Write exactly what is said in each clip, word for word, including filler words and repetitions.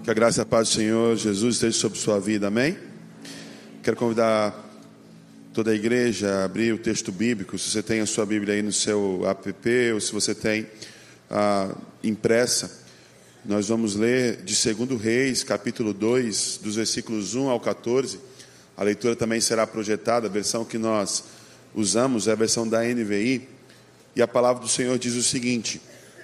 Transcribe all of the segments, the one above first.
Que a graça e a paz do Senhor Jesus esteja sobre sua vida, amém? Quero convidar toda a igreja a abrir o texto bíblico. Se você tem a sua Bíblia aí no seu app, ou se você tem ah, impressa, nós vamos ler de Segundo Reis, capítulo dois, dos versículos um ao quatorze. A leitura também será projetada. A versão que nós usamos é a versão da N V I. E a palavra do Senhor diz o seguinte: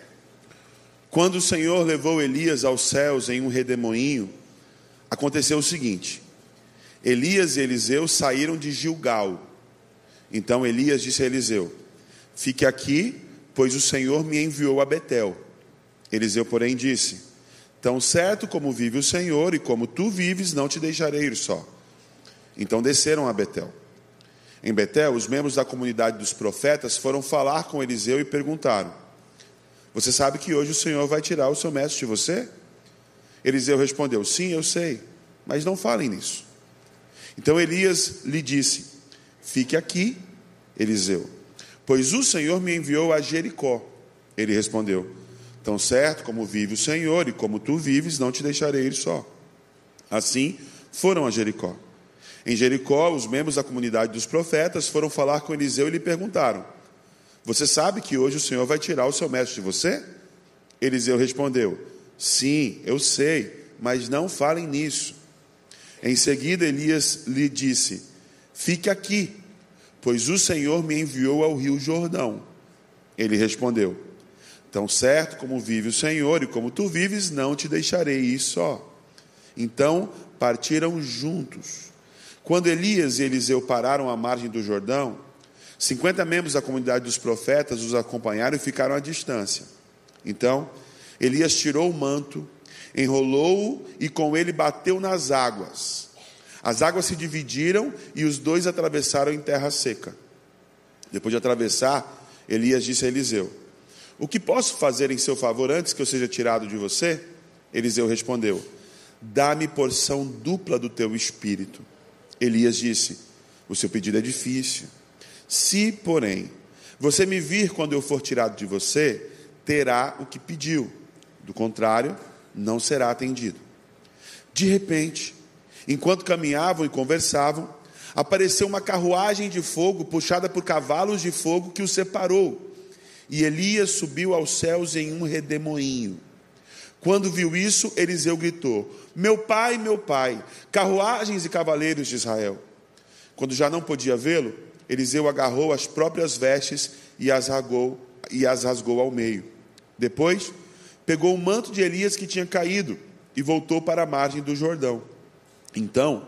quando o Senhor levou Elias aos céus em um redemoinho, aconteceu o seguinte: Elias e Eliseu saíram de Gilgal. Então Elias disse a Eliseu: fique aqui, pois o Senhor me enviou a Betel. Eliseu, porém, disse: tão certo como vive o Senhor e como tu vives, não te deixarei ir só. Então desceram a Betel. Em Betel, os membros da comunidade dos profetas foram falar com Eliseu e perguntaram: você sabe que hoje o Senhor vai tirar o seu mestre de você? Eliseu respondeu: sim, eu sei, mas não falem nisso. Então Elias lhe disse: fique aqui, Eliseu, pois o Senhor me enviou a Jericó. Ele respondeu: tão certo como vive o Senhor e como tu vives, não te deixarei ir só. Assim foram a Jericó. Em Jericó, os membros da comunidade dos profetas foram falar com Eliseu e lhe perguntaram: você sabe que hoje o Senhor vai tirar o seu mestre de você? Eliseu respondeu: sim, eu sei, mas não falem nisso. Em seguida Elias lhe disse: fique aqui, pois o Senhor me enviou ao rio Jordão. Ele respondeu: tão certo como vive o Senhor e como tu vives, não te deixarei ir só. Então partiram juntos. Quando Elias e Eliseu pararam à margem do Jordão, cinquenta membros da comunidade dos profetas os acompanharam e ficaram à distância. Então Elias tirou o manto, enrolou-o e com ele bateu nas águas. As águas se dividiram e os dois atravessaram em terra seca. Depois de atravessar, Elias disse a Eliseu: o que posso fazer em seu favor antes que eu seja tirado de você? Eliseu respondeu: dá-me porção dupla do teu espírito. Elias disse: o seu pedido é difícil. Se, porém, você me vir quando eu for tirado de você, terá o que pediu. Do contrário, não será atendido. De repente, enquanto caminhavam e conversavam, apareceu uma carruagem de fogo puxada por cavalos de fogo que os separou. E Elias subiu aos céus em um redemoinho. Quando viu isso, Eliseu gritou: meu pai, meu pai, carruagens e cavaleiros de Israel. Quando já não podia vê-lo, Eliseu agarrou as próprias vestes e as rasgou, e as rasgou ao meio. Depois, pegou o manto de Elias que tinha caído e voltou para a margem do Jordão. Então,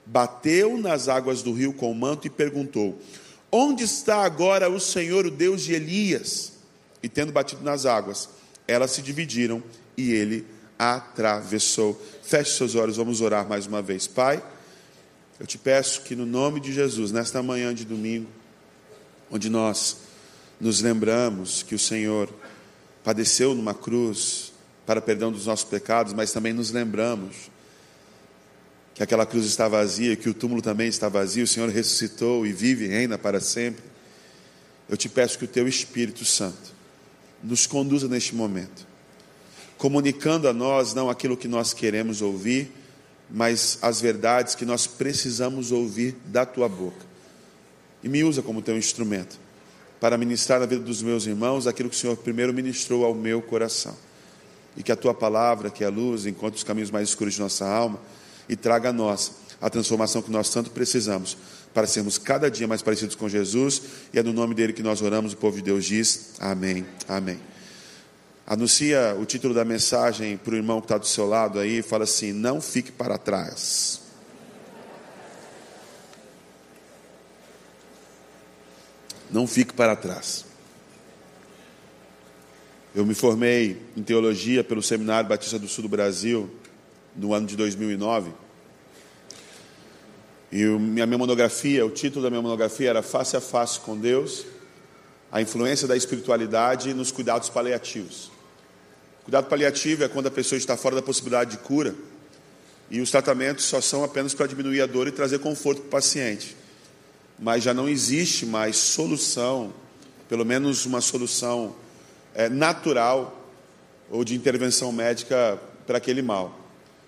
bateu nas águas do rio com o manto e perguntou: onde está agora o Senhor, o Deus de Elias? E tendo batido nas águas, elas se dividiram e ele atravessou. Feche seus olhos, vamos orar mais uma vez. Pai, eu te peço que no nome de Jesus, nesta manhã de domingo, onde nós nos lembramos que o Senhor padeceu numa cruz para perdão dos nossos pecados, mas também nos lembramos que aquela cruz está vazia, que o túmulo também está vazio, o Senhor ressuscitou e vive e reina para sempre. Eu te peço que o teu Espírito Santo nos conduza neste momento, comunicando a nós não aquilo que nós queremos ouvir, mas as verdades que nós precisamos ouvir da tua boca. E me usa como teu instrumento para ministrar na vida dos meus irmãos aquilo que o Senhor primeiro ministrou ao meu coração. E que a tua palavra, que é a luz, encontre os caminhos mais escuros de nossa alma e traga a nós a transformação que nós tanto precisamos para sermos cada dia mais parecidos com Jesus. E é no nome dele que nós oramos. O povo de Deus diz amém, amém. Anuncia o título da mensagem para o irmão que está do seu lado aí. Fala assim: não fique para trás. Não fique para trás. Eu me formei em teologia pelo Seminário Batista do Sul do Brasil no ano de dois mil e nove. E a minha monografia, o título da minha monografia era Face a Face com Deus, a influência da espiritualidade nos cuidados paliativos. Cuidado paliativo é quando a pessoa está fora da possibilidade de cura e os tratamentos só são apenas para diminuir a dor e trazer conforto para o paciente. Mas já não existe mais solução, pelo menos uma solução é, natural ou de intervenção médica para aquele mal.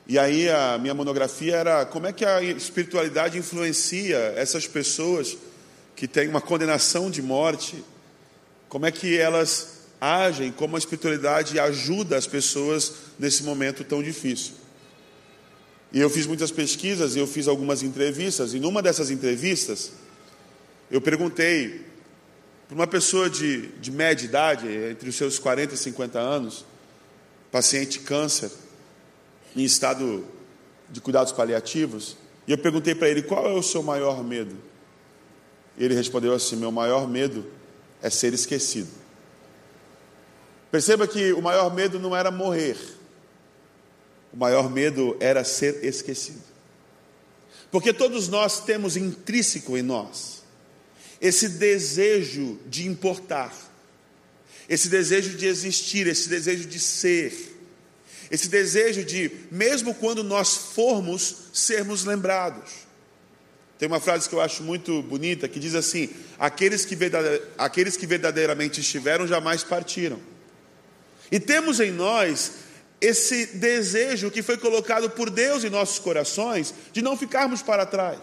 E aí a minha monografia era como é que a espiritualidade influencia essas pessoas que têm uma condenação de morte, como é que elas agem, como a espiritualidade ajuda as pessoas nesse momento tão difícil. E eu fiz muitas pesquisas, e eu fiz algumas entrevistas, e numa dessas entrevistas, eu perguntei para uma pessoa de, de média idade, entre os seus quarenta e cinquenta anos, paciente de câncer, em estado de cuidados paliativos, e eu perguntei para ele, qual é o seu maior medo? E ele respondeu assim, meu maior medo é ser esquecido. Perceba que o maior medo não era morrer, o maior medo era ser esquecido. Porque todos nós temos intrínseco em nós esse desejo de importar, esse desejo de existir, esse desejo de ser, esse desejo de, mesmo quando nós formos, sermos lembrados. Tem uma frase que eu acho muito bonita, que diz assim, aqueles que, verdade... aqueles que verdadeiramente estiveram, jamais partiram. E temos em nós esse desejo que foi colocado por Deus em nossos corações, de não ficarmos para trás,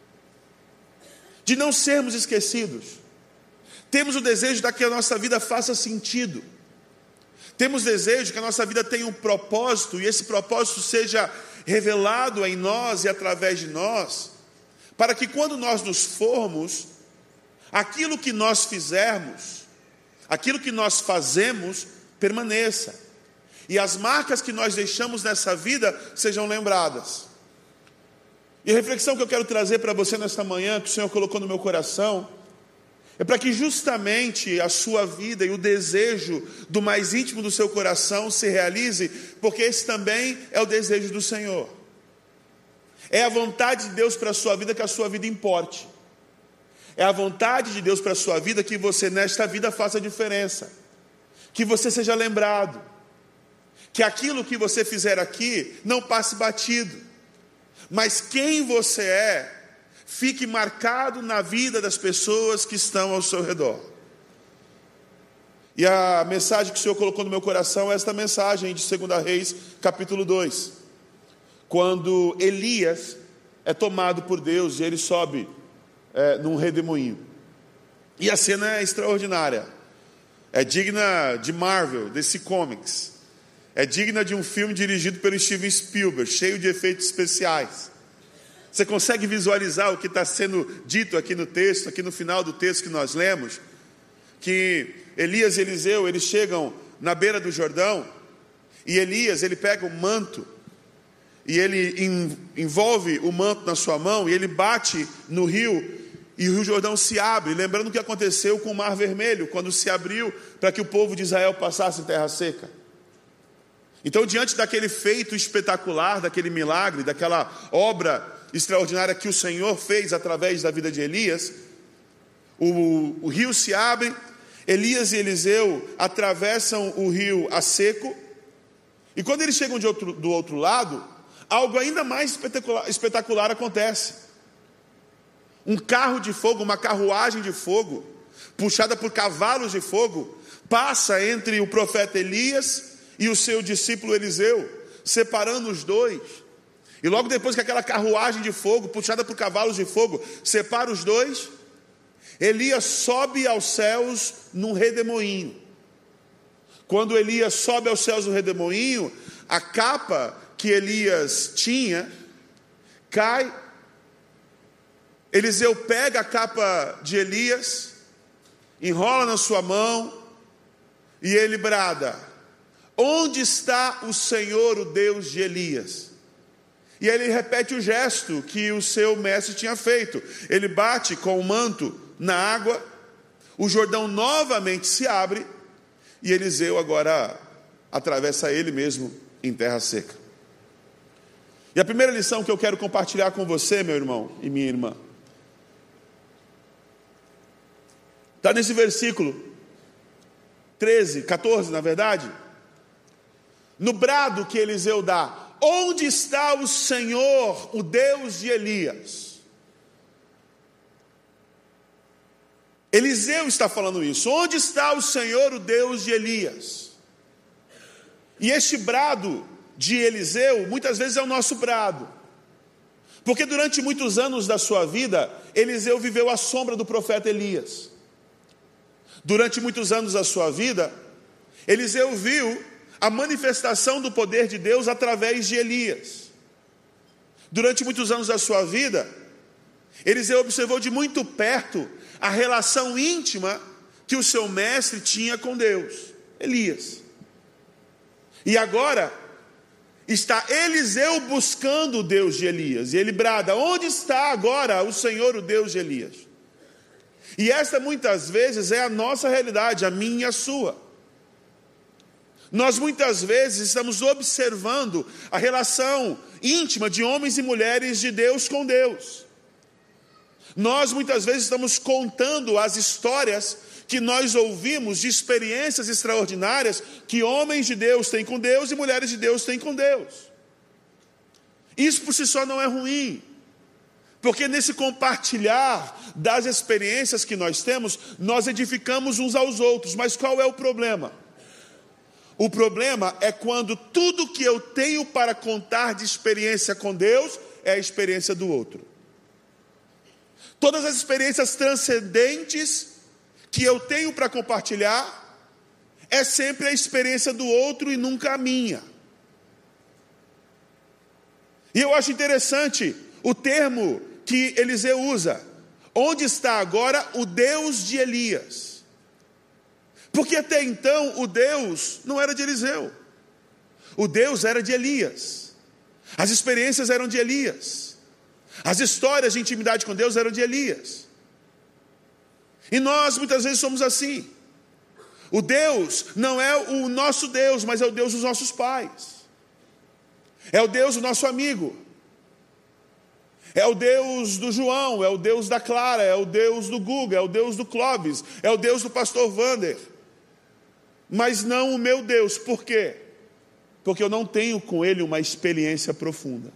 de não sermos esquecidos. Temos o desejo de que a nossa vida faça sentido. Temos desejo que a nossa vida tenha um propósito, e esse propósito seja revelado em nós e através de nós, para que quando nós nos formos, aquilo que nós fizermos, aquilo que nós fazemos, permaneça. E as marcas que nós deixamos nessa vida sejam lembradas. E a reflexão que eu quero trazer para você nesta manhã, que o Senhor colocou no meu coração, é para que justamente a sua vida e o desejo do mais íntimo do seu coração se realize, porque esse também é o desejo do Senhor. É a vontade de Deus para a sua vida que a sua vida importe. É a vontade de Deus para a sua vida que você nesta vida faça diferença. Que você seja lembrado. Que aquilo que você fizer aqui não passe batido. Mas quem você é, fique marcado na vida das pessoas que estão ao seu redor. E a mensagem que o Senhor colocou no meu coração é esta mensagem de Segunda Reis, capítulo dois. Quando Elias é tomado por Deus e ele sobe é, num redemoinho. E a cena é extraordinária. É digna de Marvel, desse Comics. É digna de um filme dirigido pelo Steven Spielberg, cheio de efeitos especiais. Você consegue visualizar o que está sendo dito aqui no texto, aqui no final do texto que nós lemos? Que Elias e Eliseu, eles chegam na beira do Jordão, e Elias, ele pega um manto, e ele envolve o manto na sua mão, e ele bate no rio, e o Rio Jordão se abre, lembrando o que aconteceu com o Mar Vermelho, quando se abriu para que o povo de Israel passasse em terra seca. Então, diante daquele feito espetacular, daquele milagre, daquela obra extraordinária que o Senhor fez através da vida de Elias, o, o rio se abre, Elias e Eliseu atravessam o rio a seco, e quando eles chegam de outro, do outro lado, algo ainda mais espetacular, espetacular acontece. Um carro de fogo, uma carruagem de fogo, puxada por cavalos de fogo, passa entre o profeta Elias e o seu discípulo Eliseu, separando os dois. E logo depois que aquela carruagem de fogo, puxada por cavalos de fogo, separa os dois, Elias sobe aos céus num redemoinho. Quando Elias sobe aos céus no redemoinho, a capa que Elias tinha cai. Eliseu pega a capa de Elias, enrola na sua mão, e ele brada: onde está o Senhor, o Deus de Elias? E aí ele repete o gesto que o seu mestre tinha feito. Ele bate com o manto na água, o Jordão novamente se abre, e Eliseu agora atravessa ele mesmo em terra seca. E a primeira lição que eu quero compartilhar com você, meu irmão e minha irmã, está nesse versículo treze, catorze, na verdade. No brado que Eliseu dá: onde está o Senhor, o Deus de Elias? Eliseu está falando isso. Onde está o Senhor, o Deus de Elias? E este brado de Eliseu, muitas vezes é o nosso brado. Porque durante muitos anos da sua vida, Eliseu viveu à sombra do profeta Elias. Durante muitos anos da sua vida, Eliseu viu a manifestação do poder de Deus através de Elias. Durante muitos anos da sua vida, Eliseu observou de muito perto a relação íntima que o seu mestre tinha com Deus, Elias. E agora, está Eliseu buscando o Deus de Elias. E ele brada: onde está agora o Senhor, o Deus de Elias? E esta muitas vezes é a nossa realidade, a minha e a sua. Nós muitas vezes estamos observando a relação íntima de homens e mulheres de Deus com Deus. Nós muitas vezes estamos contando as histórias que nós ouvimos de experiências extraordinárias que homens de Deus têm com Deus e mulheres de Deus têm com Deus. Isso por si só não é ruim, porque nesse compartilhar das experiências que nós temos, nós edificamos uns aos outros. Mas qual é o problema? O problema é quando tudo que eu tenho para contar de experiência com Deus é a experiência do outro. Todas as experiências transcendentes que eu tenho para compartilhar é sempre a experiência do outro e nunca a minha. E eu acho interessante o termo que Eliseu usa: onde está agora o Deus de Elias? Porque até então o Deus não era de Eliseu, o Deus era de Elias, as experiências eram de Elias, as histórias de intimidade com Deus eram de Elias. E nós muitas vezes somos assim. O Deus não é o nosso Deus, mas é o Deus dos nossos pais, é o Deus do nosso amigo, é o Deus do João, é o Deus da Clara, é o Deus do Guga, é o Deus do Clóvis, é o Deus do pastor Wander. Mas não o meu Deus. Por quê? Porque eu não tenho com ele uma experiência profunda.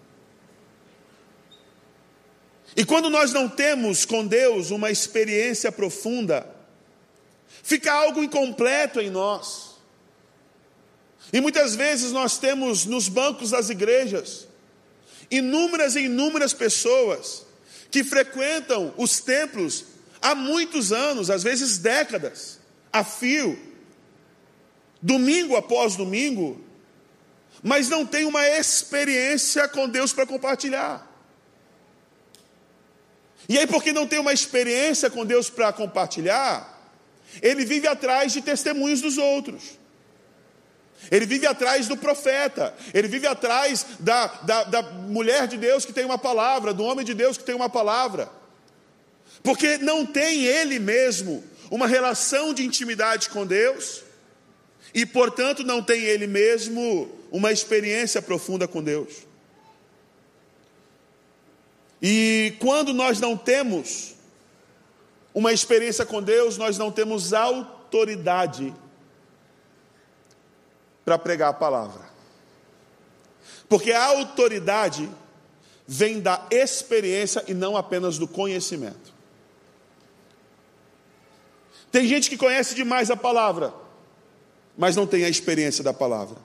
E quando nós não temos com Deus uma experiência profunda, fica algo incompleto em nós. E muitas vezes nós temos nos bancos das igrejas inúmeras e inúmeras pessoas que frequentam os templos há muitos anos, às vezes décadas, a fio, domingo após domingo, mas não tem uma experiência com Deus para compartilhar. E aí, porque não tem uma experiência com Deus para compartilhar, ele vive atrás de testemunhos dos outros. Ele vive atrás do profeta, ele vive atrás da, da, da mulher de Deus que tem uma palavra, do homem de Deus que tem uma palavra. Porque não tem ele mesmo uma relação de intimidade com Deus, e portanto não tem ele mesmo uma experiência profunda com Deus. E quando nós não temos uma experiência com Deus, nós não temos autoridade para pregar a palavra. Porque a autoridade vem da experiência e não apenas do conhecimento. Tem gente que conhece demais a palavra, mas não tem a experiência da palavra.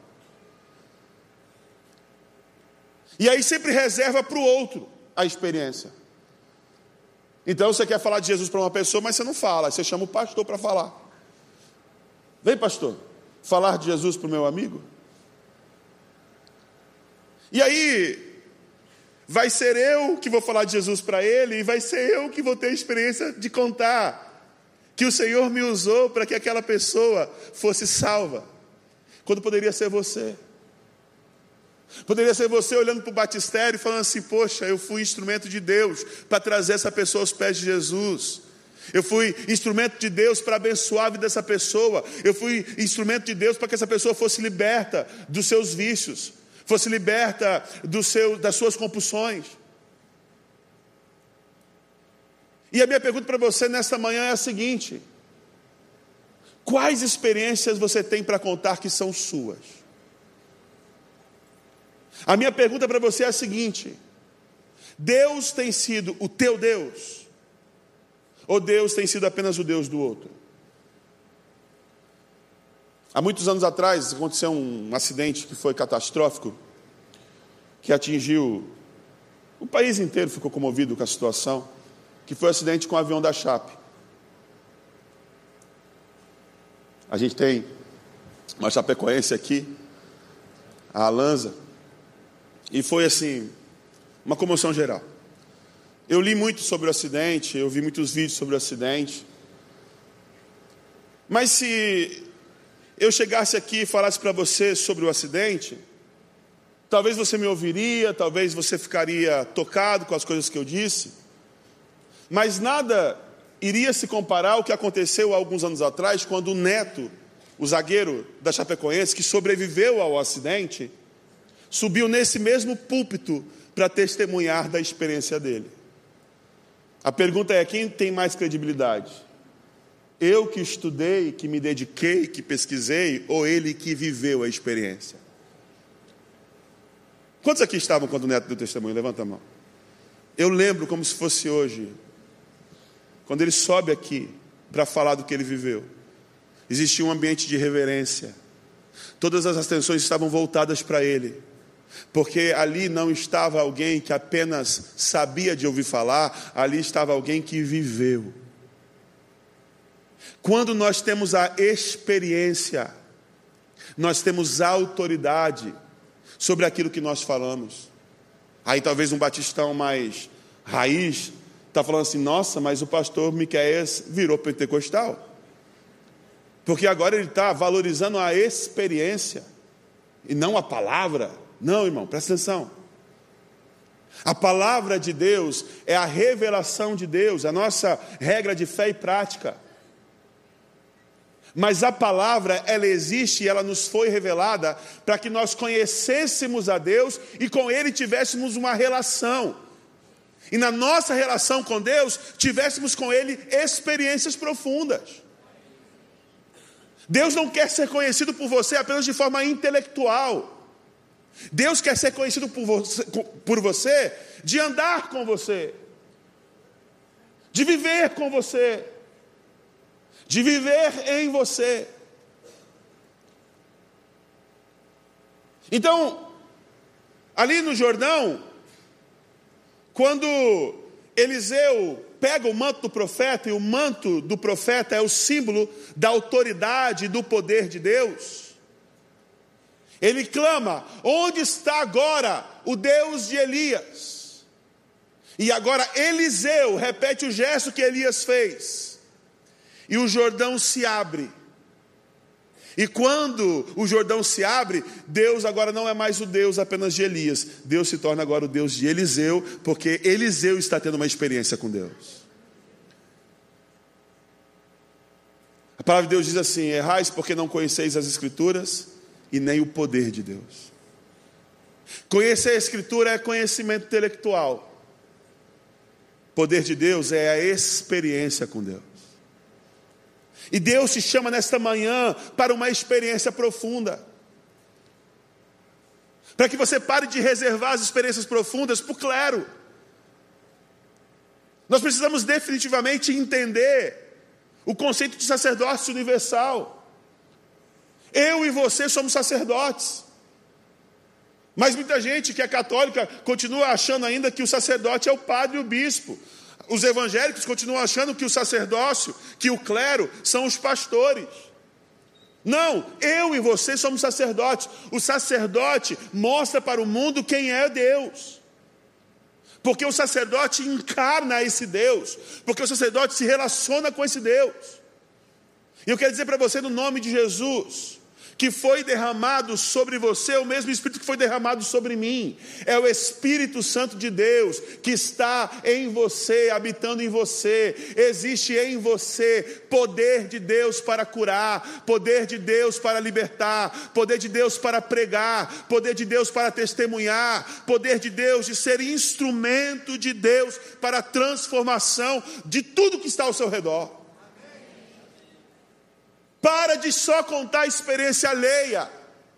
E aí sempre reserva para o outro a experiência. Então você quer falar de Jesus para uma pessoa, mas você não fala, você chama o pastor para falar. Vem, pastor, falar de Jesus para o meu amigo. E aí vai ser eu que vou falar de Jesus para ele, e vai ser eu que vou ter a experiência de contar que o Senhor me usou para que aquela pessoa fosse salva, quando poderia ser você. Poderia ser você olhando para o batistério e falando assim: poxa, eu fui instrumento de Deus para trazer essa pessoa aos pés de Jesus. Eu fui instrumento de Deus para abençoar a vida dessa pessoa. Eu fui instrumento de Deus para que essa pessoa fosse liberta dos seus vícios, fosse liberta do seu, das suas compulsões. E a minha pergunta para você nesta manhã é a seguinte: quais experiências você tem para contar que são suas? A minha pergunta para você é a seguinte: Deus tem sido o teu Deus? Ou Deus tem sido apenas o Deus do outro? Há muitos anos atrás aconteceu um acidente que foi catastrófico, que atingiu o país inteiro, ficou comovido com a situação, que foi o acidente com o avião da Chape. A gente tem uma chapecoense aqui, a Alanza, e foi assim, uma comoção geral. Eu li muito sobre o acidente, eu vi muitos vídeos sobre o acidente, mas se eu chegasse aqui e falasse para você sobre o acidente, talvez você me ouviria, talvez você ficaria tocado com as coisas que eu disse, mas nada iria se comparar ao que aconteceu há alguns anos atrás, quando o Neto, o zagueiro da Chapecoense, que sobreviveu ao acidente, subiu nesse mesmo púlpito para testemunhar da experiência dele. A pergunta é, quem tem mais credibilidade? Eu que estudei, que me dediquei, que pesquisei, ou ele que viveu a experiência? Quantos aqui estavam quando o Neto deu testemunho? Levanta a mão. Eu lembro como se fosse hoje, quando ele sobe aqui para falar do que ele viveu. Existia um ambiente de reverência. Todas as atenções estavam voltadas para ele, porque ali não estava alguém que apenas sabia de ouvir falar, ali estava alguém que viveu. Quando nós temos a experiência, nós temos a autoridade sobre aquilo que nós falamos. Aí talvez um batistão mais raiz está falando assim, nossa, mas o pastor Miqueias virou pentecostal. Porque agora ele está valorizando a experiência e não a palavra. Não, irmão, presta atenção. A palavra de Deus é a revelação de Deus, a nossa regra de fé e prática. Mas a palavra, ela existe e ela nos foi revelada para que nós conhecêssemos a Deus e com Ele tivéssemos uma relação. E na nossa relação com Deus, tivéssemos com Ele experiências profundas. Deus não quer ser conhecido por você apenas de forma intelectual. Deus quer ser conhecido por você, por você de andar com você, de viver com você, de viver em você. Então, ali no Jordão, quando Eliseu pega o manto do profeta, e o manto do profeta é o símbolo da autoridade e do poder de Deus, ele clama, onde está agora o Deus de Elias? E agora Eliseu repete o gesto que Elias fez, e o Jordão se abre. E quando o Jordão se abre, Deus agora não é mais o Deus apenas de Elias. Deus se torna agora o Deus de Eliseu, porque Eliseu está tendo uma experiência com Deus. A palavra de Deus diz assim, errais porque não conheceis as Escrituras e nem o poder de Deus. Conhecer a Escritura é conhecimento intelectual. Poder de Deus é a experiência com Deus. E Deus te chama nesta manhã para uma experiência profunda. Para que você pare de reservar as experiências profundas para o clero. Nós precisamos definitivamente entender o conceito de sacerdócio universal. Eu e você somos sacerdotes. Mas muita gente que é católica continua achando ainda que o sacerdote é o padre e o bispo. Os evangélicos continuam achando que o sacerdócio, que o clero, são os pastores. Não, eu e você somos sacerdotes. O sacerdote mostra para o mundo quem é Deus. Porque o sacerdote encarna esse Deus. Porque o sacerdote se relaciona com esse Deus. E eu quero dizer para você, no nome de Jesus, que foi derramado sobre você o mesmo Espírito que foi derramado sobre mim. É o Espírito Santo de Deus que está em você, habitando em você. Existe em você poder de Deus para curar, poder de Deus para libertar, poder de Deus para pregar, poder de Deus para testemunhar, poder de Deus de ser instrumento de Deus para a transformação de tudo que está ao seu redor. Para de só contar a experiência alheia.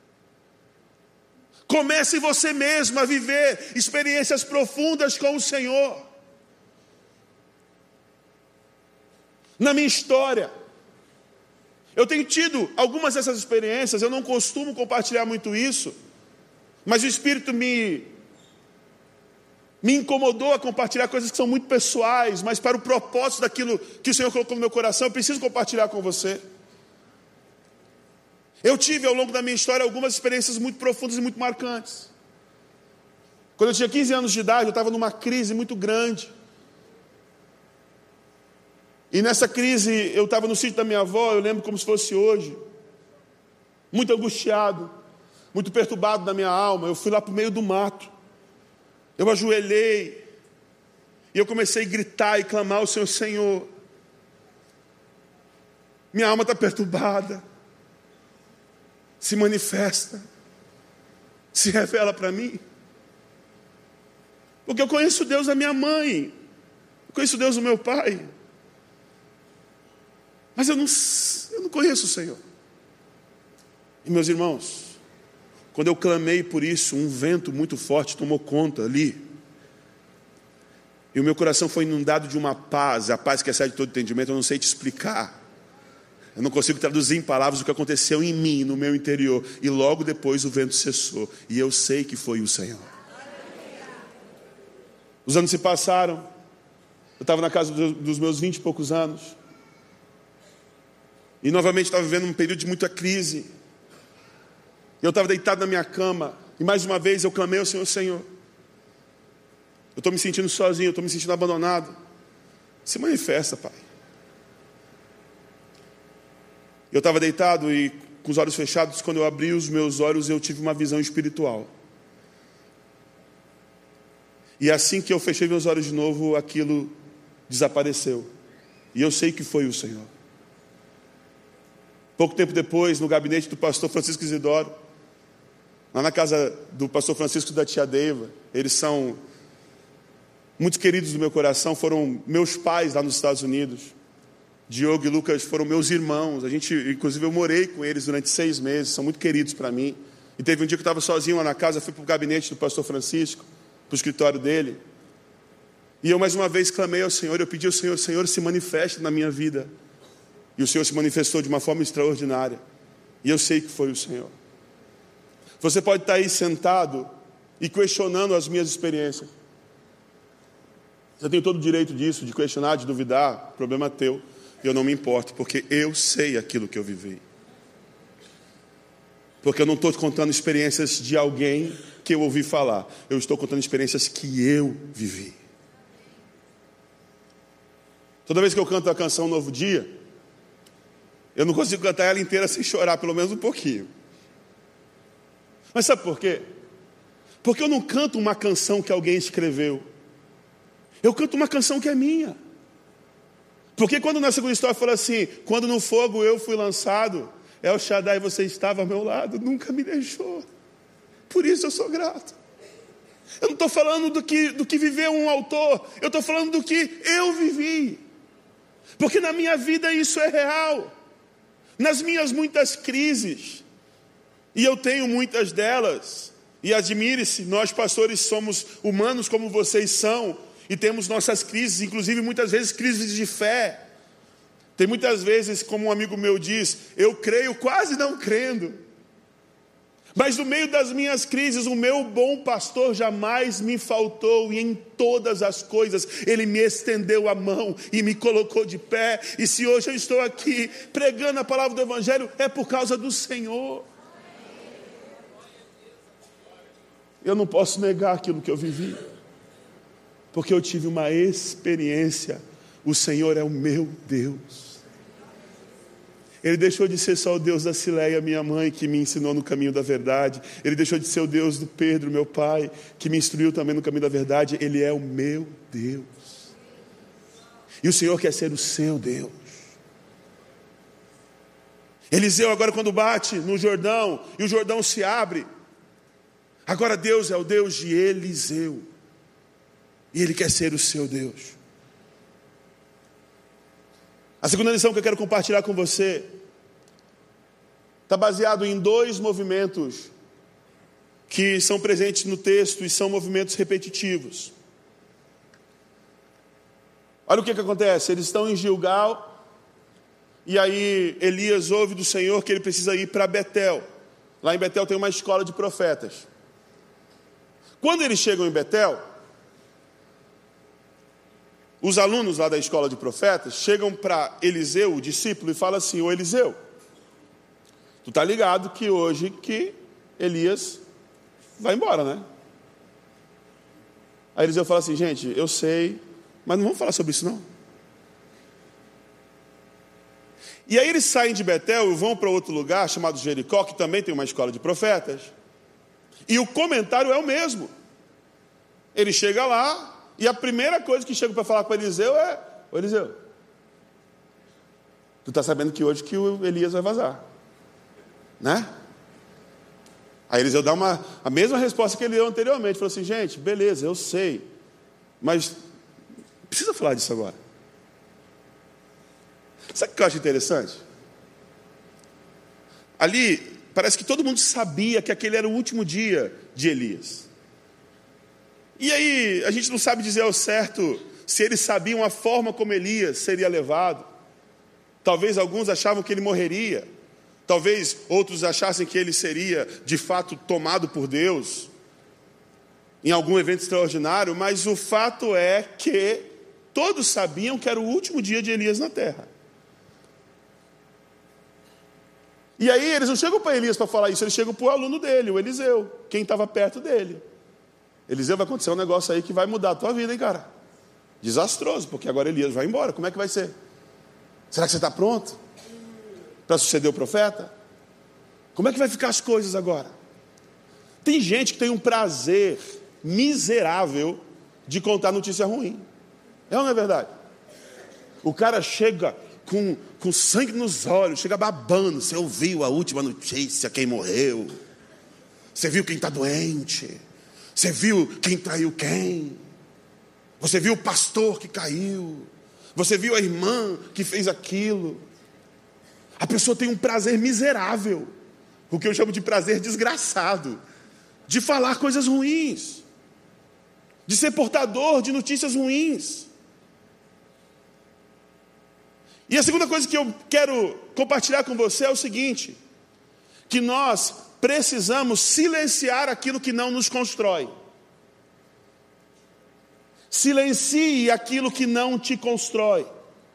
Comece você mesmo a viver experiências profundas com o Senhor. Na minha história, Eu tenho tido algumas dessas experiências, eu não costumo compartilhar muito isso, mas o Espírito me, me incomodou a compartilhar coisas que são muito pessoais, mas para o propósito daquilo que o Senhor colocou no meu coração, eu preciso compartilhar com você. Eu tive ao longo da minha história algumas experiências muito profundas e muito marcantes. Quando eu tinha quinze anos de idade, eu estava numa crise muito grande. E nessa crise, eu estava no sítio da minha avó, eu lembro como se fosse hoje. Muito angustiado, muito perturbado na minha alma. Eu fui lá para o meio do mato. Eu ajoelhei. E eu comecei a gritar e clamar ao Senhor: Senhor, minha alma está perturbada. Se manifesta. Se revela para mim. Porque eu conheço Deus da minha mãe. Eu conheço Deus do meu pai. Mas eu não, eu não conheço o Senhor. E meus irmãos, quando eu clamei por isso, um vento muito forte tomou conta ali. E o meu coração foi inundado de uma paz, a paz que excede todo entendimento. Eu não sei te explicar. Eu não consigo traduzir em palavras o que aconteceu em mim, no meu interior. E logo depois o vento cessou. E eu sei que foi o Senhor. Os anos se passaram. Eu estava na casa dos meus vinte e poucos anos. E novamente estava vivendo um período de muita crise. Eu estava deitado na minha cama. E mais uma vez eu clamei ao Senhor: Senhor, eu estou me sentindo sozinho, eu estou me sentindo abandonado. Se manifesta, Pai. Eu estava deitado e com os olhos fechados. Quando eu abri os meus olhos, eu tive uma visão espiritual. E assim que eu fechei meus olhos de novo, aquilo desapareceu. E eu sei que foi o Senhor. Pouco tempo depois, no gabinete do pastor Francisco Isidoro, lá na casa do pastor Francisco e da tia Deiva, eles são muito queridos do meu coração, foram meus pais lá nos Estados Unidos. Diogo e Lucas foram meus irmãos. A gente, inclusive, eu morei com eles durante seis meses, são muito queridos para mim. E teve um dia que eu estava sozinho lá na casa, fui para o gabinete do pastor Francisco, para o escritório dele. E eu mais uma vez clamei ao Senhor, eu pedi ao Senhor: Senhor, se manifeste na minha vida. E o Senhor se manifestou de uma forma extraordinária. E eu sei que foi o Senhor. Você pode estar aí sentado e questionando as minhas experiências. Você tem todo o direito disso, de questionar, de duvidar. Problema teu. E eu não me importo, porque eu sei aquilo que eu vivi. Porque eu não estou contando experiências de alguém que eu ouvi falar. Eu estou contando experiências que eu vivi. Toda vez que eu canto a canção Novo Dia, eu não consigo cantar ela inteira sem chorar, pelo menos um pouquinho. Mas sabe por quê? Porque eu não canto uma canção que alguém escreveu. Eu canto uma canção que é minha. Porque quando na segunda história fala assim: quando no fogo eu fui lançado, El Shaddai, você estava ao meu lado, nunca me deixou. Por isso eu sou grato. Eu não estou falando do que, do que viveu um autor, eu estou falando do que eu vivi. Porque na minha vida isso é real. Nas minhas muitas crises, e eu tenho muitas delas, e admire-se, nós pastores somos humanos como vocês são, e temos nossas crises, inclusive muitas vezes crises de fé. Tem muitas vezes, como um amigo meu diz, eu creio quase não crendo. Mas no meio das minhas crises, o meu bom pastor jamais me faltou, e em todas as coisas ele me estendeu a mão e me colocou de pé. E se hoje eu estou aqui pregando a palavra do Evangelho, é por causa do Senhor. Eu não posso negar aquilo que eu vivi, porque eu tive uma experiência. O Senhor é o meu Deus. Ele deixou de ser só o Deus da Cileia, minha mãe, que me ensinou no caminho da verdade. Ele deixou de ser o Deus do Pedro, meu pai, que me instruiu também no caminho da verdade. Ele é o meu Deus. E o Senhor quer ser o seu Deus. Eliseu agora quando bate no Jordão, e o Jordão se abre, agora Deus é o Deus de Eliseu. E Ele quer ser o seu Deus. A segunda lição que eu quero compartilhar com você está baseado em dois movimentos que são presentes no texto e são movimentos repetitivos. Olha o que, que acontece. Eles estão em Gilgal E aí Elias ouve do Senhor que ele precisa ir para Betel. Lá em Betel tem uma escola de profetas. Quando eles chegam em Betel, os alunos lá da escola de profetas chegam para Eliseu, o discípulo, e falam assim: ô Eliseu, tu tá ligado que hoje que Elias vai embora, né? Aí Eliseu fala assim: gente, eu sei, mas não vamos falar sobre isso não. E aí eles saem de Betel e vão para outro lugar chamado Jericó, que também tem uma escola de profetas. E o comentário é o mesmo. Ele chega lá e a primeira coisa que chega para falar com Eliseu é: ô Eliseu, tu está sabendo que hoje que o Elias vai vazar, né? Aí Eliseu dá uma, a mesma resposta que ele deu anteriormente. Falou assim: gente, beleza, eu sei, mas não precisa falar disso agora. Sabe o que eu acho interessante? Ali, parece que todo mundo sabia que aquele era o último dia de Elias. E aí, a gente não sabe dizer ao certo se eles sabiam a forma como Elias seria levado. Talvez alguns achavam que ele morreria. Talvez outros achassem que ele seria, de fato, tomado por Deus em algum evento extraordinário. Mas o fato é que todos sabiam que era o último dia de Elias na terra. E aí eles não chegam para Elias para falar isso, eles chegam para o aluno dele, o Eliseu, quem estava perto dele. Eliseu, vai acontecer um negócio aí que vai mudar a tua vida, hein, cara? Desastroso, porque agora Elias vai embora, como é que vai ser? Será que você está pronto para suceder o profeta? Como é que vai ficar as coisas agora? Tem gente que tem um prazer miserável de contar notícia ruim. É ou não é verdade? O cara chega com, com sangue nos olhos, chega babando. Você ouviu a última notícia, quem morreu? Você viu quem está doente? Você viu quem traiu quem? Você viu o pastor que caiu? Você viu a irmã que fez aquilo? A pessoa tem um prazer miserável, o que eu chamo de prazer desgraçado, de falar coisas ruins, de ser portador de notícias ruins. E a segunda coisa que eu quero compartilhar com você é o seguinte: que nós precisamos silenciar aquilo que não nos constrói. Silencie aquilo que não te constrói.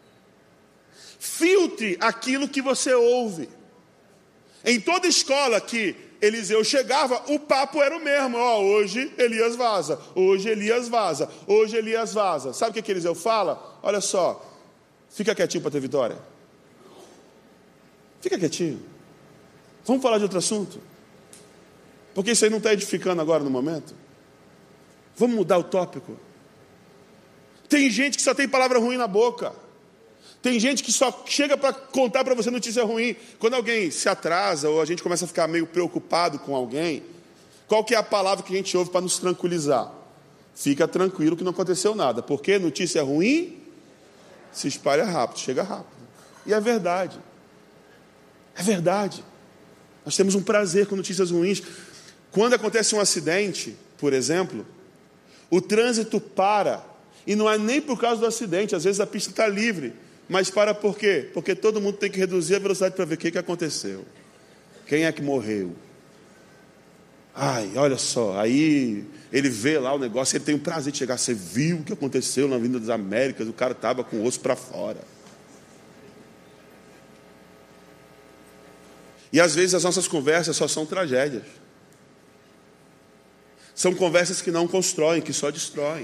Filtre aquilo que você ouve. Em toda escola que Eliseu chegava, o papo era o mesmo. Ó, hoje Elias vaza, hoje Elias vaza, hoje Elias vaza. Sabe o que, que Eliseu fala? Olha só, fica quietinho para ter vitória. Fica quietinho. Vamos falar de outro assunto? Porque isso aí não está edificando agora no momento. Vamos mudar o tópico. Tem gente que só tem palavra ruim na boca. Tem gente que só chega para contar para você notícia ruim. Quando alguém se atrasa ou a gente começa a ficar meio preocupado com alguém, qual que é a palavra que a gente ouve para nos tranquilizar? Fica tranquilo que não aconteceu nada. Porque notícia ruim se espalha rápido, chega rápido. E é verdade. É verdade. Nós temos um prazer com notícias ruins. Quando acontece um acidente, por exemplo, o trânsito para. E não é nem por causa do acidente. Às vezes a pista está livre. Mas para por quê? Porque todo mundo tem que reduzir a velocidade para ver o que, que aconteceu. Quem é que morreu? Ai, olha só. Aí ele vê lá o negócio, ele tem o prazer de chegar. Você viu o que aconteceu na Avenida das Américas? O cara estava com o osso para fora. E às vezes as nossas conversas só são tragédias. São conversas que não constroem, que só destroem.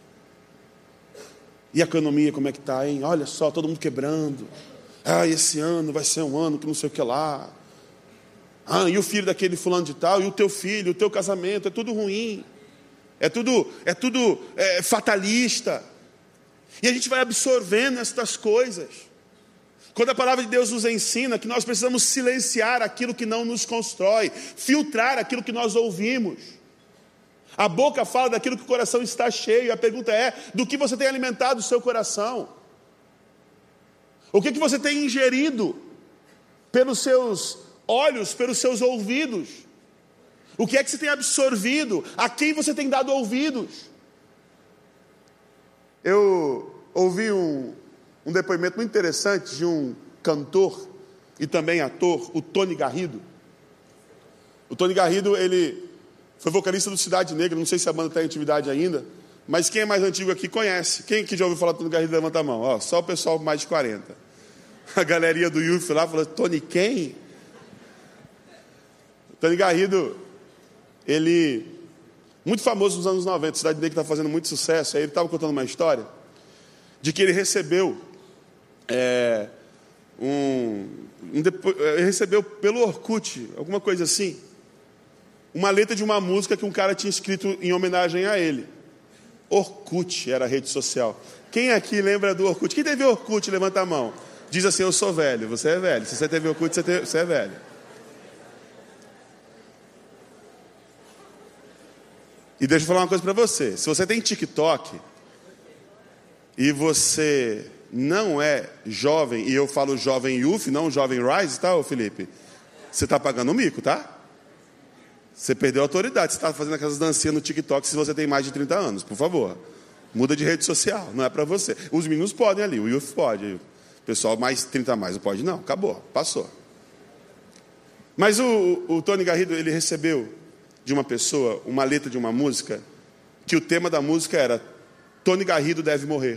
E a economia, como é que está, hein? Olha só, todo mundo quebrando. Ah, esse ano vai ser um ano que não sei o que lá. Ah, e o filho daquele fulano de tal, e o teu filho, o teu casamento, é tudo ruim. É tudo, é tudo é, fatalista. E a gente vai absorvendo estas coisas. Quando a palavra de Deus nos ensina que nós precisamos silenciar aquilo que não nos constrói, filtrar aquilo que nós ouvimos. A boca fala daquilo que o coração está cheio. A pergunta é, do que você tem alimentado o seu coração? O que, que você tem ingerido pelos seus olhos, pelos seus ouvidos? O que é que você tem absorvido? A quem você tem dado ouvidos? Eu ouvi um, um depoimento muito interessante de um cantor e também ator, o Tony Garrido. O Tony Garrido, ele foi vocalista do Cidade Negra, não sei se a banda está em atividade ainda, mas quem é mais antigo aqui conhece. Quem que já ouviu falar do Tony Garrido, levanta a mão. Ó, só o pessoal mais de quarenta. A galerinha do Youth lá falou, Tony quem? O Tony Garrido, ele, muito famoso nos anos noventa, Cidade Negra está fazendo muito sucesso. Aí ele estava contando uma história de que ele recebeu é, um, um ele recebeu pelo Orkut, alguma coisa assim, uma letra de uma música que um cara tinha escrito em homenagem a ele. Orkut era a rede social. Quem aqui lembra do Orkut? Quem teve Orkut, levanta a mão. Diz assim, eu sou velho. Você é velho. Se você teve Orkut, você, teve, você é velho. E deixa eu falar uma coisa para você. Se você tem TikTok e você não é jovem, e eu falo jovem youth, não jovem rise, tá, Felipe? Você está pagando um mico, tá? Você perdeu a autoridade. Você está fazendo aquelas dancinhas no TikTok se você tem mais de trinta anos, por favor. Muda de rede social, não é para você. Os meninos podem ali, o youth pode. O pessoal mais trinta a mais não pode não. Acabou, passou. Mas o, o Tony Garrido, ele recebeu de uma pessoa uma letra de uma música que o tema da música era Tony Garrido deve morrer.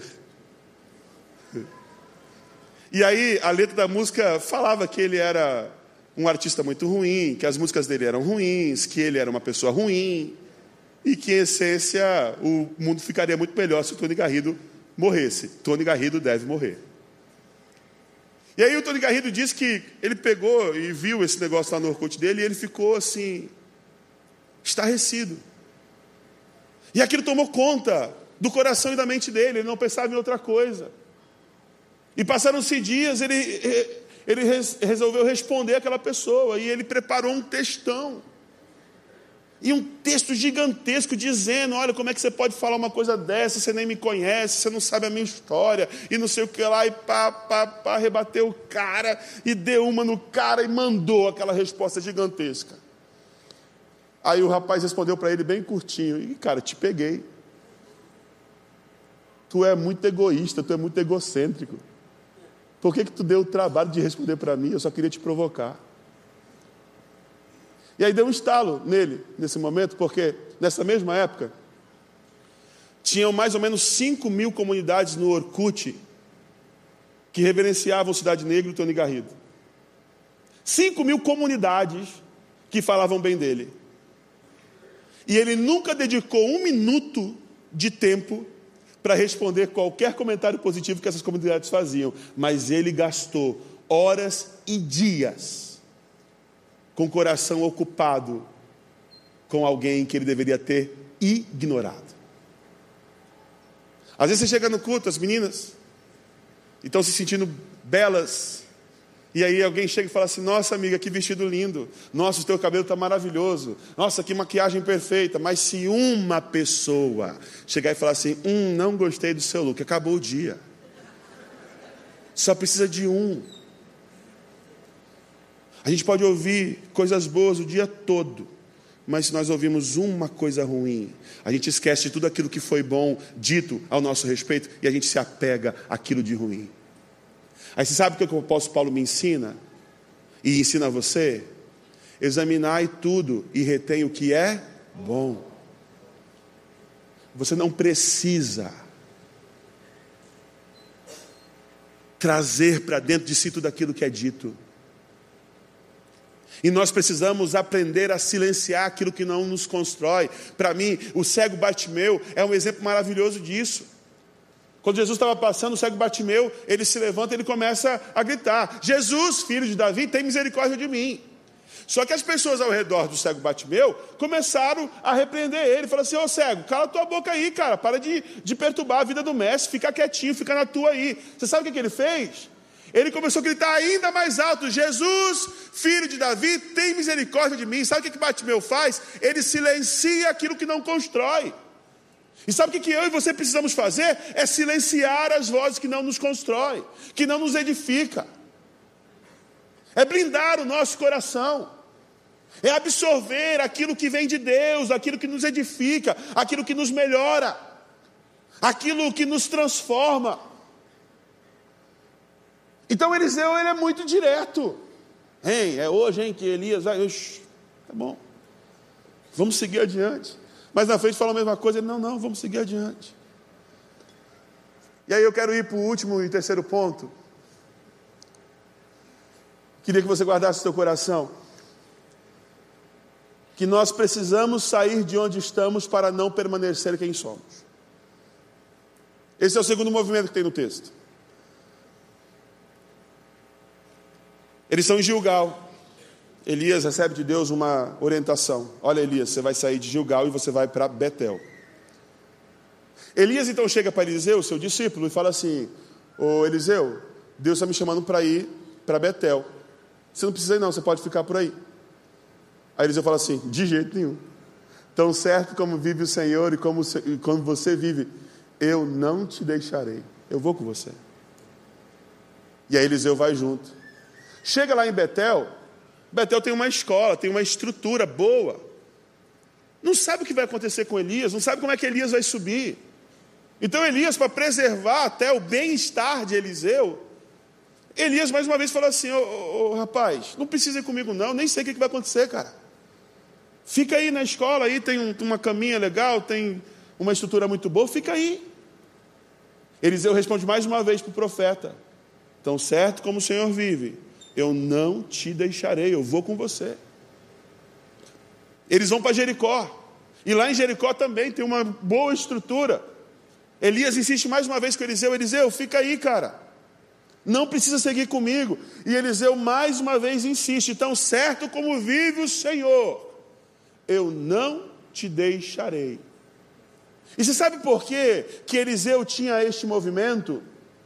E aí a letra da música falava que ele era um artista muito ruim, que as músicas dele eram ruins, que ele era uma pessoa ruim, e que, em essência, o mundo ficaria muito melhor se o Tony Garrido morresse. Tony Garrido deve morrer. E aí o Tony Garrido disse que ele pegou e viu esse negócio lá no Orkut dele, e ele ficou assim, estarrecido. E aquilo tomou conta do coração e da mente dele, ele não pensava em outra coisa. E passaram-se dias, ele... ele resolveu responder àquela pessoa, e ele preparou um textão, e um texto gigantesco, dizendo, olha, como é que você pode falar uma coisa dessa, você nem me conhece, você não sabe a minha história, e não sei o que lá, e pá, pá, pá, rebateu o cara, e deu uma no cara, e mandou aquela resposta gigantesca. Aí o rapaz respondeu para ele bem curtinho, e cara, te peguei, tu é muito egoísta, tu é muito egocêntrico. Por que que tu deu o trabalho de responder para mim? Eu só queria te provocar. E aí deu um estalo nele, nesse momento, porque nessa mesma época, tinham mais ou menos cinco mil comunidades no Orkut que reverenciavam Cidade Negra e Tony Garrido. cinco mil comunidades que falavam bem dele. E ele nunca dedicou um minuto de tempo para responder qualquer comentário positivo que essas comunidades faziam, mas ele gastou horas e dias com o coração ocupado com alguém que ele deveria ter ignorado. Às vezes você chega no culto, as meninas estão se sentindo belas, e aí alguém chega e fala assim, nossa amiga, que vestido lindo, nossa, o teu cabelo está maravilhoso, nossa, que maquiagem perfeita. Mas se uma pessoa chegar e falar assim, hum, não gostei do seu look, acabou o dia. Só precisa de um. A gente pode ouvir coisas boas o dia todo, mas se nós ouvimos uma coisa ruim, a gente esquece de tudo aquilo que foi bom dito ao nosso respeito, e a gente se apega àquilo de ruim. Aí você sabe o que o apóstolo Paulo me ensina? E ensina a você? Examinai tudo e retém o que é bom. Você não precisa trazer para dentro de si tudo aquilo que é dito. E nós precisamos aprender a silenciar aquilo que não nos constrói. Para mim, o cego Bartimeu é um exemplo maravilhoso disso. Quando Jesus estava passando, o cego Bartimeu, ele se levanta e ele começa a gritar, Jesus, filho de Davi, tem misericórdia de mim. Só que as pessoas ao redor do cego Bartimeu começaram a repreender ele. Falaram assim, ô cego, cala tua boca aí, cara, para de, de perturbar a vida do mestre, fica quietinho, fica na tua aí. Você sabe o que, que ele fez? Ele começou a gritar ainda mais alto, Jesus, filho de Davi, tem misericórdia de mim. Sabe o que, que Bartimeu faz? Ele silencia aquilo que não constrói. E sabe o que, que eu e você precisamos fazer? É silenciar as vozes que não nos constroem, que não nos edificam. É blindar o nosso coração. É absorver aquilo que vem de Deus, aquilo que nos edifica, aquilo que nos melhora, aquilo que nos transforma. Então Eliseu, ele é muito direto. Hein, é hoje, hein, que Elias vai... Oxi, tá bom, vamos seguir adiante. Mas na frente fala a mesma coisa. Ele, não, não, vamos seguir adiante. E aí eu quero ir para o último e terceiro ponto. Queria que você guardasse o seu coração. Que nós precisamos sair de onde estamos para não permanecer quem somos. Esse é o segundo movimento que tem no texto. Eles estão em Gilgal. Elias recebe de Deus uma orientação. Olha, Elias, você vai sair de Gilgal e você vai para Betel. Elias então chega para Eliseu, seu discípulo, e fala assim: ô Eliseu, Deus está me chamando para ir para Betel. Você não precisa ir não, você pode ficar por aí. Aí Eliseu fala assim: de jeito nenhum. Tão certo como vive o Senhor e como, e como você vive, eu não te deixarei. Eu vou com você. E aí Eliseu vai junto. Chega lá em Betel. Betel tem uma escola, tem uma estrutura boa. Não sabe o que vai acontecer com Elias, não sabe como é que Elias vai subir. Então Elias, para preservar até o bem-estar de Eliseu, Elias mais uma vez falou assim: ô, ô, ô rapaz, não precisa ir comigo não, nem sei o que vai acontecer, cara. Fica aí na escola, aí tem um, uma caminha legal, tem uma estrutura muito boa, fica aí. Eliseu responde mais uma vez para o profeta: tão certo como o Senhor vive, eu não te deixarei, eu vou com você. Eles vão para Jericó, e lá em Jericó também tem uma boa estrutura. Elias insiste mais uma vez com Eliseu: Eliseu, fica aí, cara, não precisa seguir comigo. E Eliseu mais uma vez insiste: tão certo como vive o Senhor, eu não te deixarei. E você sabe por quê que Eliseu tinha este movimento?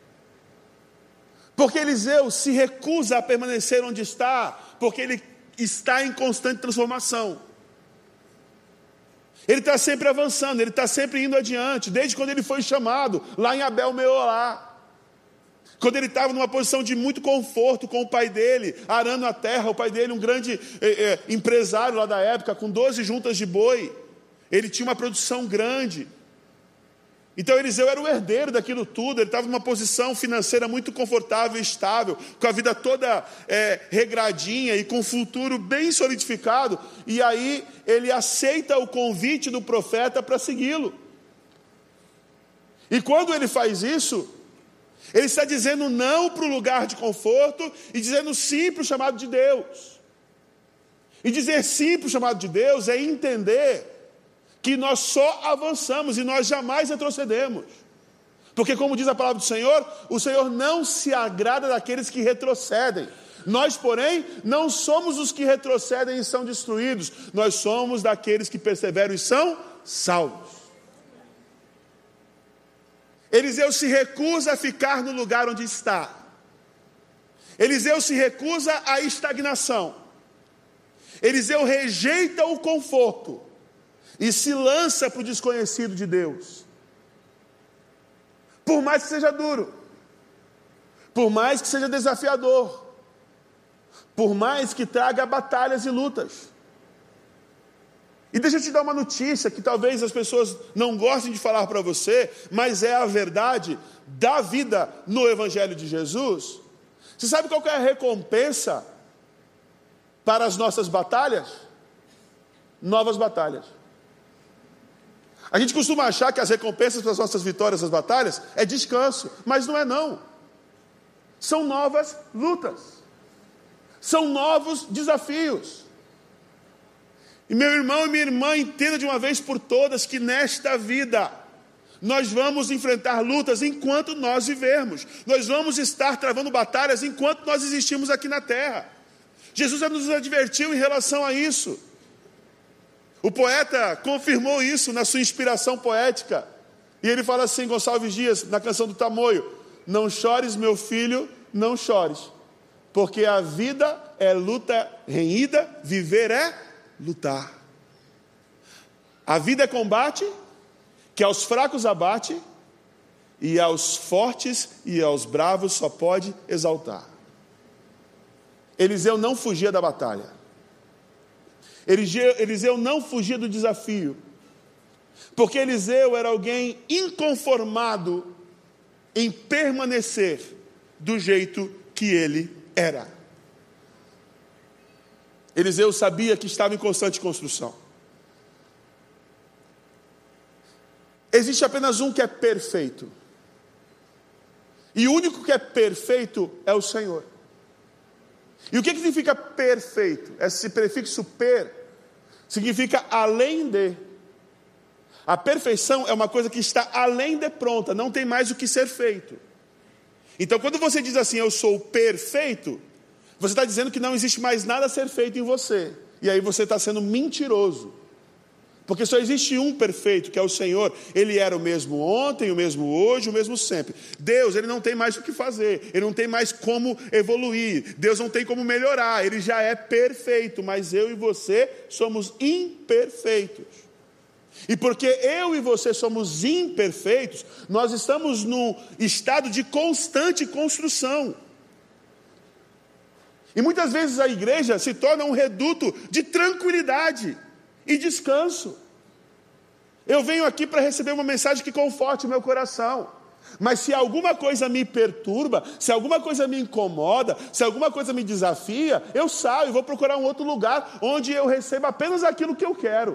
Porque Eliseu se recusa a permanecer onde está, porque ele está em constante transformação. Ele está sempre avançando, ele está sempre indo adiante, desde quando ele foi chamado, lá em Abel-Meolá. Quando ele estava numa posição de muito conforto com o pai dele, arando a terra, o pai dele, um grande eh, eh, empresário lá da época, com doze juntas de boi. Ele tinha uma produção grande. Então Eliseu era o herdeiro daquilo tudo, ele estava numa posição financeira muito confortável e estável, com a vida toda é, regradinha e com o futuro bem solidificado. E aí ele aceita o convite do profeta para segui-lo. E quando ele faz isso, ele está dizendo não para o lugar de conforto e dizendo sim para o chamado de Deus. E dizer sim para o chamado de Deus é entender que nós só avançamos e nós jamais retrocedemos. Porque, como diz a palavra do Senhor, o Senhor não se agrada daqueles que retrocedem. Nós, porém, não somos os que retrocedem e são destruídos. Nós somos daqueles que perseveram e são salvos. Eliseu se recusa a ficar no lugar onde está. Eliseu se recusa à estagnação. Eliseu rejeita o conforto e se lança para o desconhecido de Deus. Por mais que seja duro, por mais que seja desafiador, por mais que traga batalhas e lutas. E deixa eu te dar uma notícia que talvez as pessoas não gostem de falar para você, mas é a verdade da vida no Evangelho de Jesus. Você sabe qual que é a recompensa para as nossas batalhas? Novas batalhas. A gente costuma achar que as recompensas para as nossas vitórias, as batalhas, é descanso, mas não é não. São novas lutas. São novos desafios. E meu irmão e minha irmã, entenda de uma vez por todas que nesta vida nós vamos enfrentar lutas enquanto nós vivermos. Nós vamos estar travando batalhas enquanto nós existimos aqui na terra. Jesus já nos advertiu em relação a isso. O poeta confirmou isso na sua inspiração poética. E ele fala assim, Gonçalves Dias, na canção do Tamoio: não chores, meu filho, não chores, porque a vida é luta renhida, viver é lutar. A vida é combate, que aos fracos abate, e aos fortes e aos bravos só pode exaltar. Eliseu não fugia da batalha. Eliseu não fugia do desafio, porque Eliseu era alguém inconformado em permanecer do jeito que ele era. Eliseu sabia que estava em constante construção. Existe apenas um que é perfeito. E o único que é perfeito é o Senhor. E o que significa perfeito? Esse prefixo per significa além de. A perfeição é uma coisa que está além de pronta, não tem mais o que ser feito. Então, quando você diz assim, eu sou perfeito, você está dizendo que não existe mais nada a ser feito em você. E aí você está sendo mentiroso. Porque só existe um perfeito, que é o Senhor. Ele era o mesmo ontem, o mesmo hoje, o mesmo sempre. Deus, ele não tem mais o que fazer. Ele não tem mais como evoluir. Deus não tem como melhorar. Ele já é perfeito. Mas eu e você somos imperfeitos. E porque eu e você somos imperfeitos, nós estamos num estado de constante construção. E muitas vezes a igreja se torna um reduto de tranquilidade e descanso. Eu venho aqui para receber uma mensagem que conforte o meu coração. Mas se alguma coisa me perturba, se alguma coisa me incomoda, se alguma coisa me desafia, eu saio e vou procurar um outro lugar onde eu receba apenas aquilo que eu quero.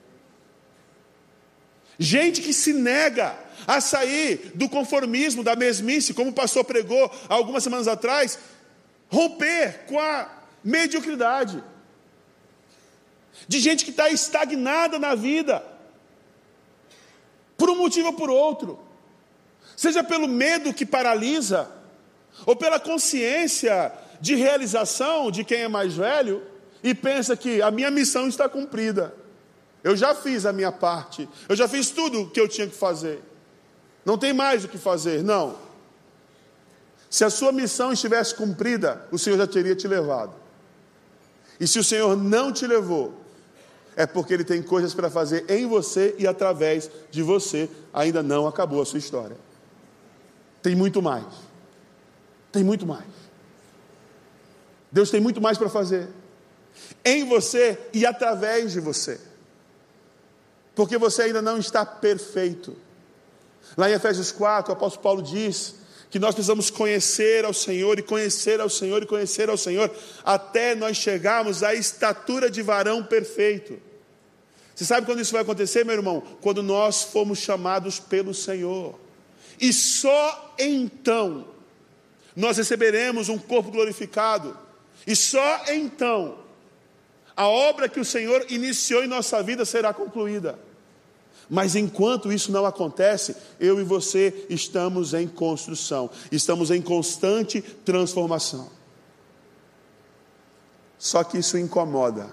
Gente que se nega a sair do conformismo, da mesmice, como o pastor pregou algumas semanas atrás, romper com a mediocridade. De gente que está estagnada na vida, por um motivo ou por outro, seja pelo medo que paralisa, ou pela consciência de realização de quem é mais velho, e pensa que a minha missão está cumprida, eu já fiz a minha parte, eu já fiz tudo o que eu tinha que fazer, não tem mais o que fazer. Não, se a sua missão estivesse cumprida, o Senhor já teria te levado. E se o Senhor não te levou, é porque Ele tem coisas para fazer em você e através de você. Ainda não acabou a sua história. Tem muito mais. Tem muito mais. Deus tem muito mais para fazer em você e através de você. Porque você ainda não está perfeito. Lá em Efésios quatro, o apóstolo Paulo diz que nós precisamos conhecer ao Senhor, e conhecer ao Senhor, e conhecer ao Senhor, até nós chegarmos à estatura de varão perfeito. Você sabe quando isso vai acontecer, meu irmão? Quando nós formos chamados pelo Senhor. E só então nós receberemos um corpo glorificado. E só então a obra que o Senhor iniciou em nossa vida será concluída. Mas enquanto isso não acontece, eu e você estamos em construção, estamos em constante transformação. Só que isso incomoda.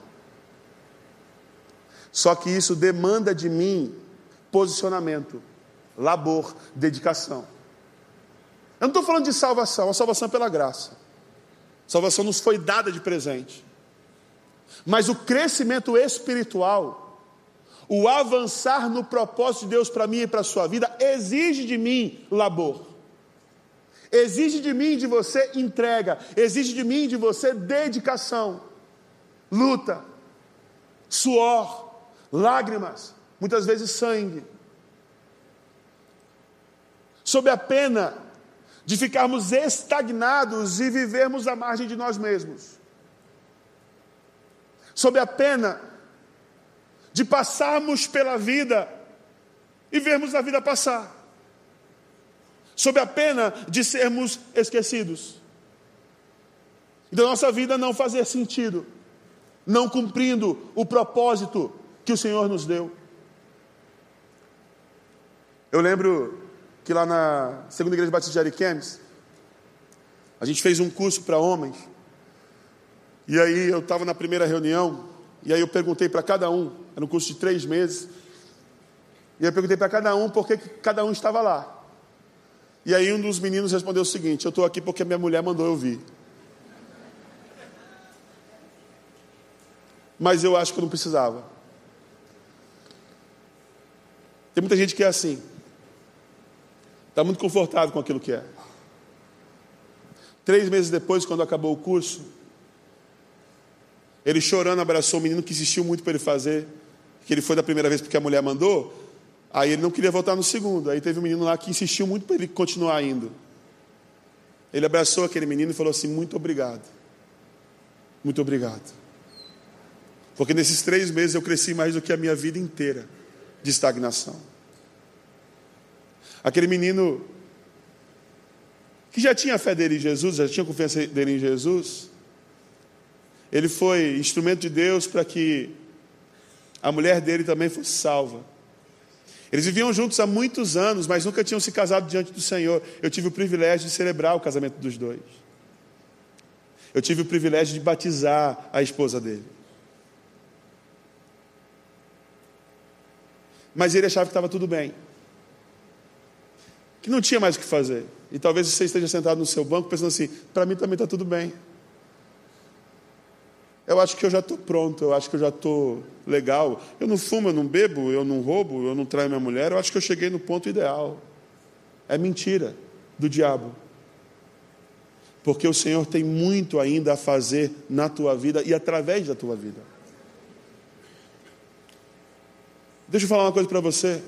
Só que isso demanda de mim posicionamento, labor, dedicação. Eu não estou falando de salvação, a salvação é pela graça. A salvação nos foi dada de presente. Mas o crescimento espiritual, o avançar no propósito de Deus para mim e para a sua vida, exige de mim labor. Exige de mim e de você entrega. Exige de mim e de você dedicação. Luta. Suor. Lágrimas. Muitas vezes sangue. Sob a pena de ficarmos estagnados e vivermos à margem de nós mesmos. Sob a pena de passarmos pela vida e vermos a vida passar. Sob a pena de sermos esquecidos. E da nossa vida não fazer sentido, não cumprindo o propósito que o Senhor nos deu. Eu lembro que lá na Segunda Igreja Batista de Ariquemes, a gente fez um curso para homens. E aí eu estava na primeira reunião, e aí eu perguntei para cada um, era um curso de três meses, e eu perguntei para cada um por que cada um estava lá. E aí um dos meninos respondeu o seguinte: eu estou aqui porque minha mulher mandou eu vir. Mas eu acho que eu não precisava. Tem muita gente que é assim, está muito confortável com aquilo que é. Três meses depois, quando acabou o curso, ele chorando abraçou o menino que insistiu muito para ele fazer, que ele foi da primeira vez porque a mulher mandou. Aí ele não queria voltar no segundo. Aí teve um menino lá que insistiu muito para ele continuar indo. Ele abraçou aquele menino e falou assim: muito obrigado. Muito obrigado. Porque nesses três meses eu cresci mais do que a minha vida inteira de estagnação. Aquele menino que já tinha fé dele em Jesus, já tinha confiança dele em Jesus, ele foi instrumento de Deus para que a mulher dele também fosse salva. Eles viviam juntos há muitos anos, mas nunca tinham se casado diante do Senhor. Eu tive o privilégio de celebrar o casamento dos dois. Eu tive o privilégio de batizar a esposa dele. Mas ele achava que estava tudo bem, que não tinha mais o que fazer. E talvez você esteja sentado no seu banco pensando assim: para mim também está tudo bem. Eu acho que eu já estou pronto, eu acho que eu já estou legal. Eu não fumo, eu não bebo, eu não roubo, eu não traio minha mulher. Eu acho que eu cheguei no ponto ideal. É mentira do diabo. Porque o Senhor tem muito ainda a fazer na tua vida e através da tua vida. Deixa eu falar uma coisa para você.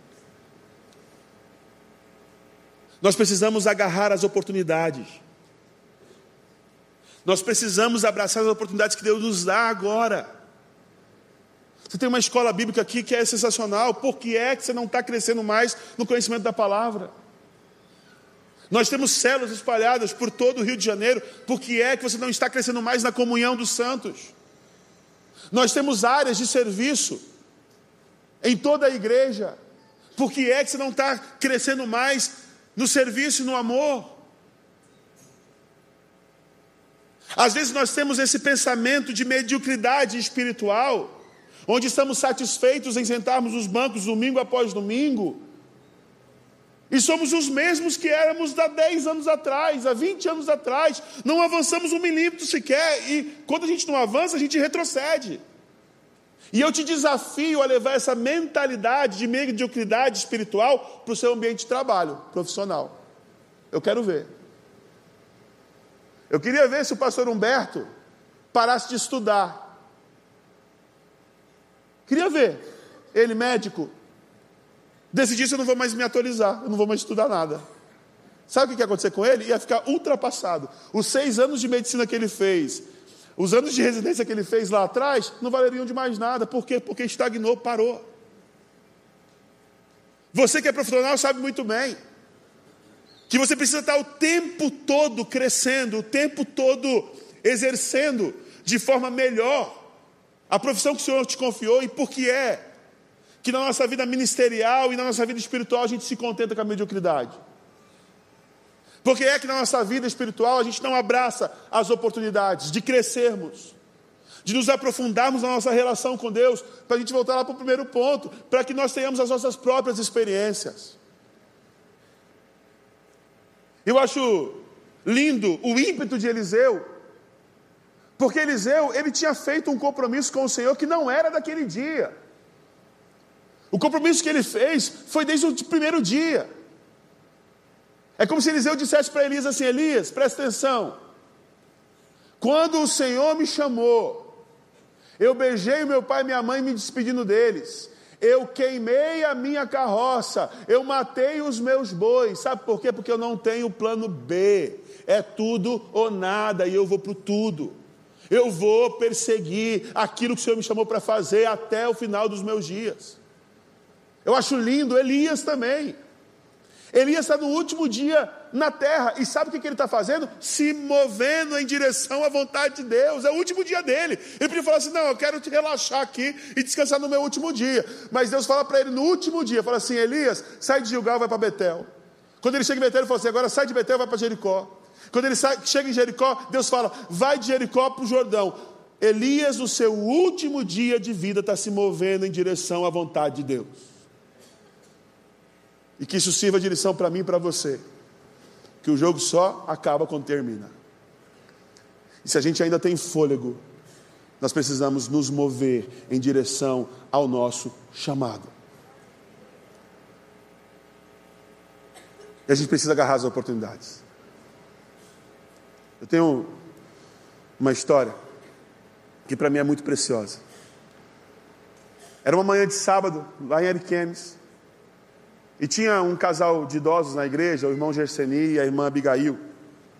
Nós precisamos agarrar as oportunidades. Nós precisamos abraçar as oportunidades que Deus nos dá agora. Você tem uma escola bíblica aqui que é sensacional. Por que é que você não está crescendo mais no conhecimento da palavra? Nós temos células espalhadas por todo o Rio de Janeiro. Por que é que você não está crescendo mais na comunhão dos santos? Nós temos áreas de serviço em toda a igreja. Por que é que você não está crescendo mais no serviço e no amor? Às vezes nós temos esse pensamento de mediocridade espiritual, onde estamos satisfeitos em sentarmos nos bancos domingo após domingo, e somos os mesmos que éramos há dez anos atrás, há vinte anos atrás. Não avançamos um milímetro sequer, e quando a gente não avança, a gente retrocede. E eu te desafio a levar essa mentalidade de mediocridade espiritual para o seu ambiente de trabalho profissional. Eu quero ver. Eu queria ver se o pastor Humberto parasse de estudar. Queria ver ele, médico, decidisse: eu não vou mais me atualizar, eu não vou mais estudar nada. Sabe o que ia acontecer com ele? Ia ficar ultrapassado. Os seis anos de medicina que ele fez, os anos de residência que ele fez lá atrás, não valeriam de mais nada. Por quê? Porque estagnou, parou. Você que é profissional sabe muito bem que você precisa estar o tempo todo crescendo, o tempo todo exercendo de forma melhor a profissão que o Senhor te confiou. E por que é que na nossa vida ministerial e na nossa vida espiritual a gente se contenta com a mediocridade? Por que é que na nossa vida espiritual a gente não abraça as oportunidades de crescermos, de nos aprofundarmos na nossa relação com Deus, para a gente voltar lá para o primeiro ponto, para que nós tenhamos as nossas próprias experiências? Eu acho lindo o ímpeto de Eliseu, porque Eliseu, ele tinha feito um compromisso com o Senhor que não era daquele dia. O compromisso que ele fez foi desde o primeiro dia. É como se Eliseu dissesse para Elias assim: Elias, presta atenção. Quando o Senhor me chamou, eu beijei meu pai e minha mãe me despedindo deles. Eu queimei a minha carroça, eu matei os meus bois. Sabe por quê? Porque eu não tenho plano B. É tudo ou nada, e eu vou para o tudo. Eu vou perseguir aquilo que o Senhor me chamou para fazer até o final dos meus dias. Eu acho lindo Elias também. Elias está no último dia na terra, e sabe o que ele está fazendo? Se movendo em direção à vontade de Deus. É o último dia dele. Ele podia falar assim: não, eu quero te relaxar aqui e descansar no meu último dia. Mas Deus fala para ele no último dia, fala assim: Elias, sai de Gilgal e vai para Betel. Quando ele chega em Betel, ele fala assim: agora sai de Betel e vai para Jericó. Quando ele sai, chega em Jericó, Deus fala: vai de Jericó para o Jordão. Elias, no seu último dia de vida, está se movendo em direção à vontade de Deus. E que isso sirva de lição para mim e para você, que o jogo só acaba quando termina. E se a gente ainda tem fôlego, nós precisamos nos mover em direção ao nosso chamado. E a gente precisa agarrar as oportunidades. Eu tenho uma história que para mim é muito preciosa. Era uma manhã de sábado, lá em Ariquemes. E tinha um casal de idosos na igreja, o irmão Gerseni e a irmã Abigail.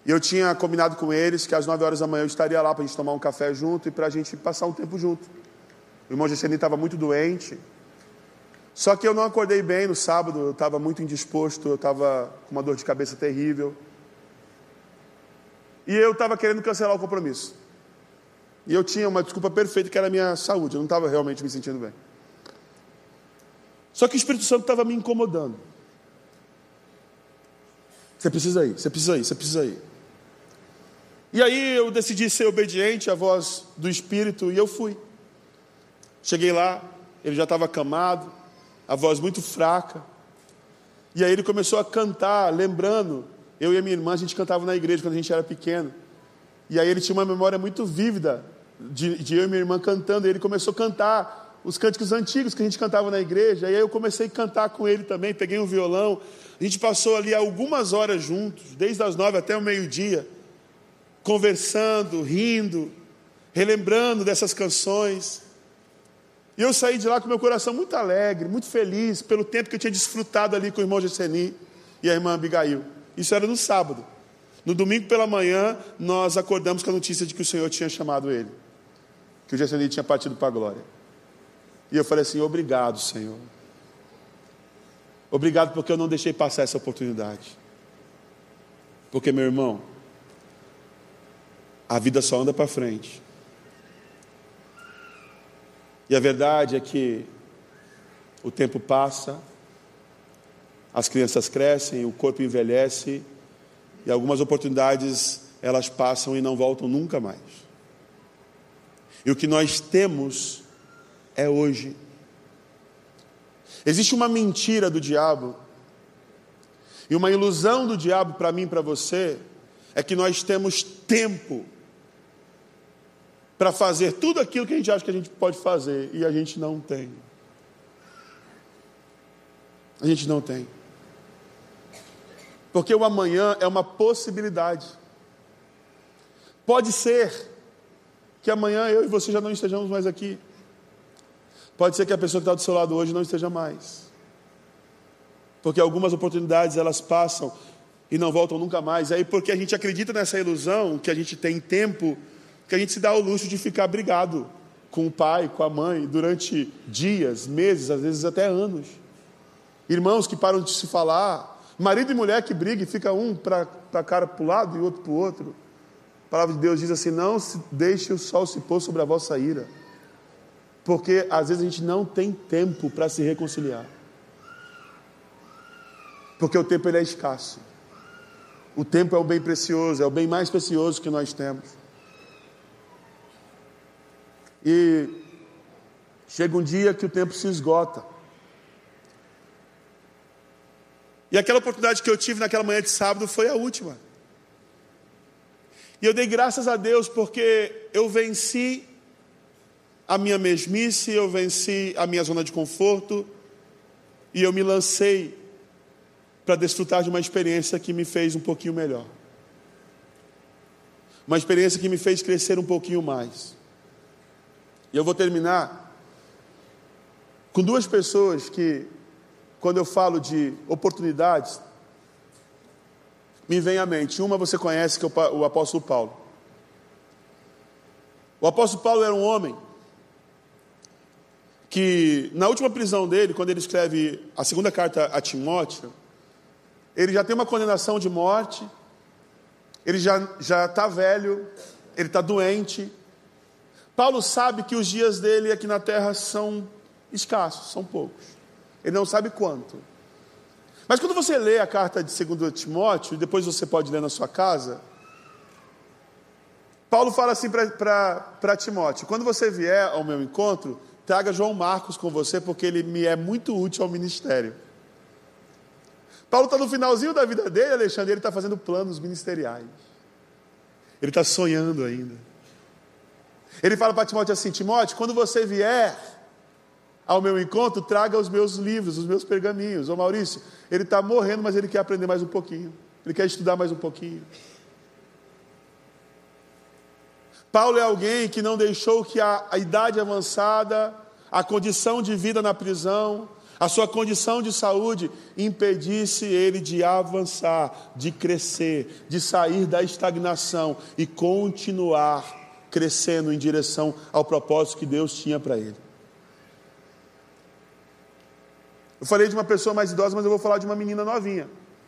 E eu tinha combinado com eles que às nove horas da manhã eu estaria lá para a gente tomar um café junto e para a gente passar um tempo junto. O irmão Gesseni estava muito doente. Só que eu não acordei bem no sábado, eu estava muito indisposto, eu estava com uma dor de cabeça terrível. E eu estava querendo cancelar o compromisso. E eu tinha uma desculpa perfeita, que era a minha saúde, eu não estava realmente me sentindo bem. Só que o Espírito Santo estava me incomodando. Você precisa ir, você precisa ir, você precisa ir. E aí eu decidi ser obediente à voz do Espírito e eu fui. Cheguei lá, ele já estava acamado, a voz muito fraca. E aí ele começou a cantar, lembrando, eu e a minha irmã, a gente cantava na igreja quando a gente era pequeno. E aí ele tinha uma memória muito vívida de, de eu e minha irmã cantando. E ele começou a cantar os cânticos antigos que a gente cantava na igreja. E aí eu comecei a cantar com ele também, peguei um violão. A gente passou ali algumas horas juntos, desde as nove até o meio-dia, conversando, rindo, relembrando dessas canções. E eu saí de lá com meu coração muito alegre, muito feliz, pelo tempo que eu tinha desfrutado ali com o irmão Gesseni e a irmã Abigail. Isso era no sábado. No domingo pela manhã, nós acordamos com a notícia de que o Senhor tinha chamado ele, que o Gesseni tinha partido para a glória. E eu falei assim, obrigado, Senhor. Obrigado porque eu não deixei passar essa oportunidade. Porque, meu irmão, a vida só anda para frente. E a verdade é que o tempo passa, as crianças crescem, o corpo envelhece, e algumas oportunidades elas passam e não voltam nunca mais. E o que nós temos é hoje. Existe uma mentira do diabo, e uma ilusão do diabo para mim e para você, é que nós temos tempo para fazer tudo aquilo que a gente acha que a gente pode fazer, e a gente não tem. A gente não tem. Porque o amanhã é uma possibilidade. Pode ser que amanhã eu e você já não estejamos mais aqui. Pode ser que a pessoa que está do seu lado hoje não esteja mais. Porque algumas oportunidades elas passam e não voltam nunca mais. Aí porque a gente acredita nessa ilusão que a gente tem tempo, que a gente se dá ao luxo de ficar brigado com o pai, com a mãe, durante dias, meses, às vezes até anos. Irmãos que param de se falar, marido e mulher que brigam e fica um para a cara para o lado e outro para o outro. A palavra de Deus diz assim, não se deixe o sol se pôr sobre a vossa ira. Porque às vezes a gente não tem tempo para se reconciliar. Porque o tempo ele é escasso. O tempo é o bem precioso, é o bem mais precioso que nós temos. E chega um dia que o tempo se esgota. E aquela oportunidade que eu tive naquela manhã de sábado foi a última. E eu dei graças a Deus porque eu venci a minha mesmice, eu venci a minha zona de conforto e eu me lancei para desfrutar de uma experiência que me fez um pouquinho melhor. Uma experiência que me fez crescer um pouquinho mais. E eu vou terminar com duas pessoas que, quando eu falo de oportunidades, me vem à mente. Uma você conhece, que é o apóstolo Paulo. O apóstolo Paulo era um homem que, na última prisão dele, quando ele escreve a segunda carta a Timóteo, ele já tem uma condenação de morte, ele já já está velho, ele está doente. Paulo sabe que os dias dele aqui na terra são escassos, são poucos. Ele não sabe quanto. Mas quando você lê a carta de segunda Timóteo, e depois você pode ler na sua casa, Paulo fala assim para Timóteo, quando você vier ao meu encontro, traga João Marcos com você, porque ele me é muito útil ao ministério. Paulo está no finalzinho da vida dele, Alexandre, ele está fazendo planos ministeriais. Ele está sonhando ainda. Ele fala para Timóteo assim, Timóteo, quando você vier ao meu encontro, traga os meus livros, os meus pergaminhos. Ô Maurício, ele está morrendo, mas ele quer aprender mais um pouquinho. Ele quer estudar mais um pouquinho. Paulo é alguém que não deixou que a, a idade avançada, a condição de vida na prisão, a sua condição de saúde impedisse ele de avançar, de crescer, de sair da estagnação e continuar crescendo em direção ao propósito que Deus tinha para ele. Eu falei de uma pessoa mais idosa, mas eu vou falar de uma menina novinha.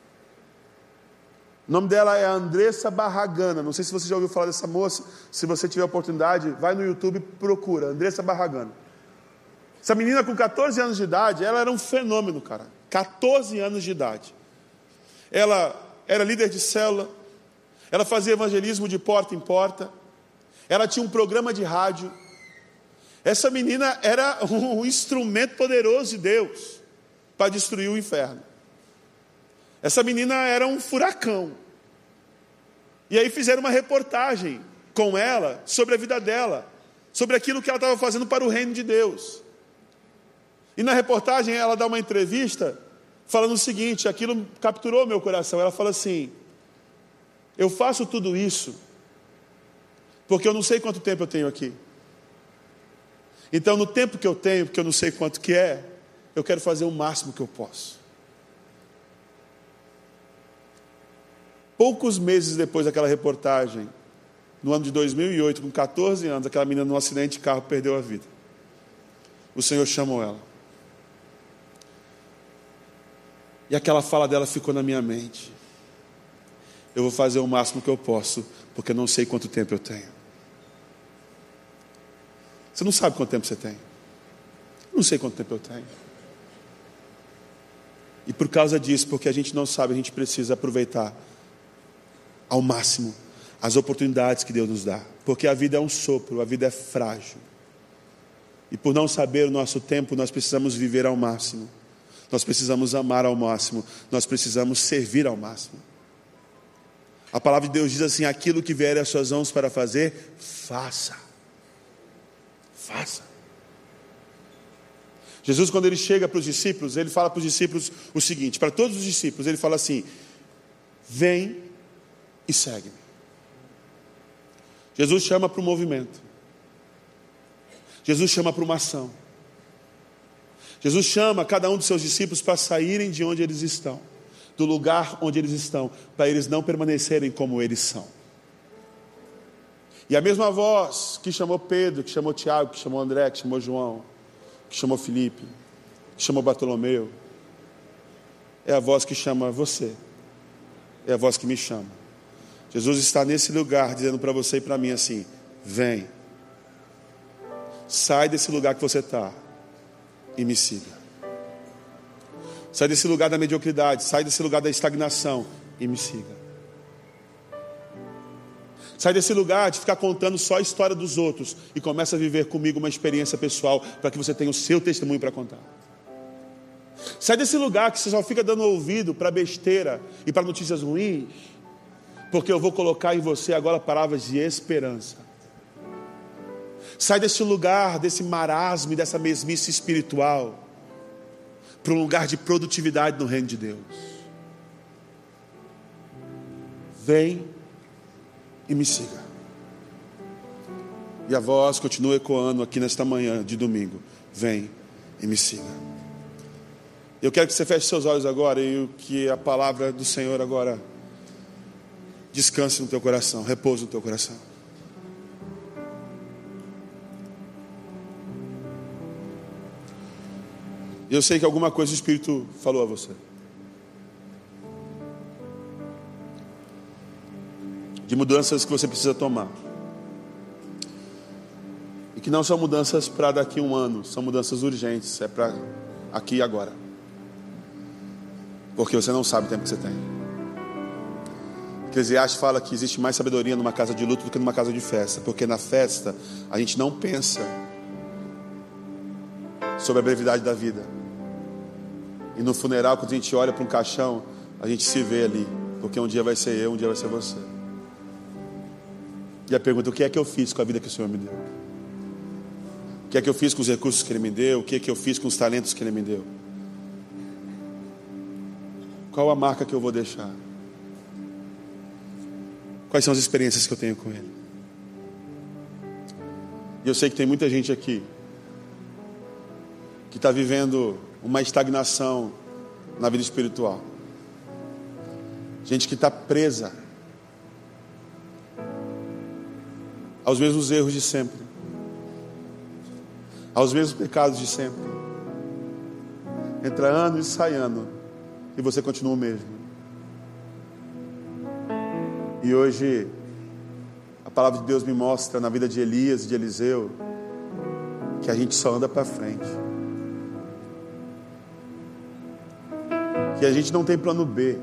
O nome dela é Andressa Barragana. Não sei se você já ouviu falar dessa moça. Se você tiver oportunidade, vai no YouTube e procura Andressa Barragana. Essa menina com catorze anos de idade, ela era um fenômeno, cara. catorze anos de idade. Ela era líder de célula. Ela fazia evangelismo de porta em porta. Ela tinha um programa de rádio. Essa menina era um instrumento poderoso de Deus para destruir o inferno. Essa menina era um furacão. E aí fizeram uma reportagem com ela sobre a vida dela, sobre aquilo que ela estava fazendo para o reino de Deus. E na reportagem ela dá uma entrevista falando o seguinte, aquilo capturou meu coração. Ela fala assim: eu faço tudo isso porque eu não sei quanto tempo eu tenho aqui. Então no tempo que eu tenho, porque eu não sei quanto que é, eu quero fazer o máximo que eu posso. Poucos meses depois daquela reportagem, no ano de dois mil e oito, com catorze anos, aquela menina num acidente de carro perdeu a vida. O Senhor chamou ela. E aquela fala dela ficou na minha mente. Eu vou fazer o máximo que eu posso, porque eu não sei quanto tempo eu tenho. Você não sabe quanto tempo você tem. Eu não sei quanto tempo eu tenho. E por causa disso, porque a gente não sabe, a gente precisa aproveitar ao máximo as oportunidades que Deus nos dá, porque a vida é um sopro, a vida é frágil, e por não saber o nosso tempo, nós precisamos viver ao máximo, nós precisamos amar ao máximo, nós precisamos servir ao máximo. A palavra de Deus diz assim: aquilo que vier às suas mãos para fazer, faça, faça. Jesus, quando ele chega para os discípulos, ele fala para os discípulos o seguinte, para todos os discípulos, ele fala assim: vem e segue-me. Jesus chama para o movimento. Jesus chama para uma ação. Jesus chama cada um dos seus discípulos para saírem de onde eles estão, do lugar onde eles estão, para eles não permanecerem como eles são. E a mesma voz que chamou Pedro, que chamou Tiago, que chamou André, que chamou João, que chamou Filipe, que chamou Bartolomeu, é a voz que chama você, é a voz que me chama. Jesus está nesse lugar dizendo para você e para mim assim: vem, sai desse lugar que você está e me siga. Sai desse lugar da mediocridade, sai desse lugar da estagnação e me siga. Sai desse lugar de ficar contando só a história dos outros e começa a viver comigo uma experiência pessoal para que você tenha o seu testemunho para contar. Sai desse lugar que você só fica dando ouvido para besteira e para notícias ruins, porque eu vou colocar em você agora palavras de esperança. Sai desse lugar, desse marasmo e dessa mesmice espiritual, para um lugar de produtividade no reino de Deus. Vem e me siga. E a voz continua ecoando aqui nesta manhã de domingo: vem e me siga. Eu quero que você feche seus olhos agora e que a palavra do Senhor agora descanse no teu coração, repouse no teu coração. Eu sei que alguma coisa o Espírito falou a você. De mudanças que você precisa tomar. E que não são mudanças para daqui a um ano, são mudanças urgentes, é para aqui e agora. Porque você não sabe o tempo que você tem. Eclesiastes fala que existe mais sabedoria numa casa de luto do que numa casa de festa, porque na festa a gente não pensa sobre a brevidade da vida, e no funeral, quando a gente olha para um caixão, a gente se vê ali, porque um dia vai ser eu, um dia vai ser você. E a pergunta: o que é que eu fiz com a vida que o Senhor me deu? O que é que eu fiz com os recursos que Ele me deu? O que é que eu fiz com os talentos que Ele me deu? Qual a marca que eu vou deixar? Quais são as experiências que eu tenho com Ele? E eu sei que tem muita gente aqui que está vivendo uma estagnação na vida espiritual. Gente que está presa aos mesmos erros de sempre, aos mesmos pecados de sempre. Entra ano e sai ano e você continua o mesmo. E hoje a palavra de Deus me mostra na vida de Elias e de Eliseu que a gente só anda para frente, que a gente não tem plano B,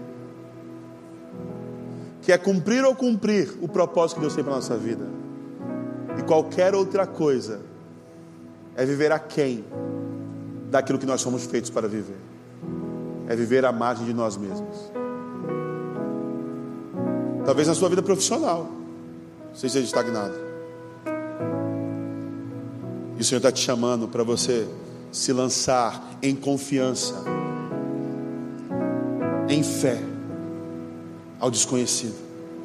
que é cumprir ou cumprir o propósito que Deus tem para a nossa vida. E qualquer outra coisa é viver aquém daquilo que nós somos feitos para viver. É viver à margem de nós mesmos. Talvez na sua vida profissional você esteja estagnado. E o Senhor está te chamando para você se lançar em confiança, em fé, ao desconhecido.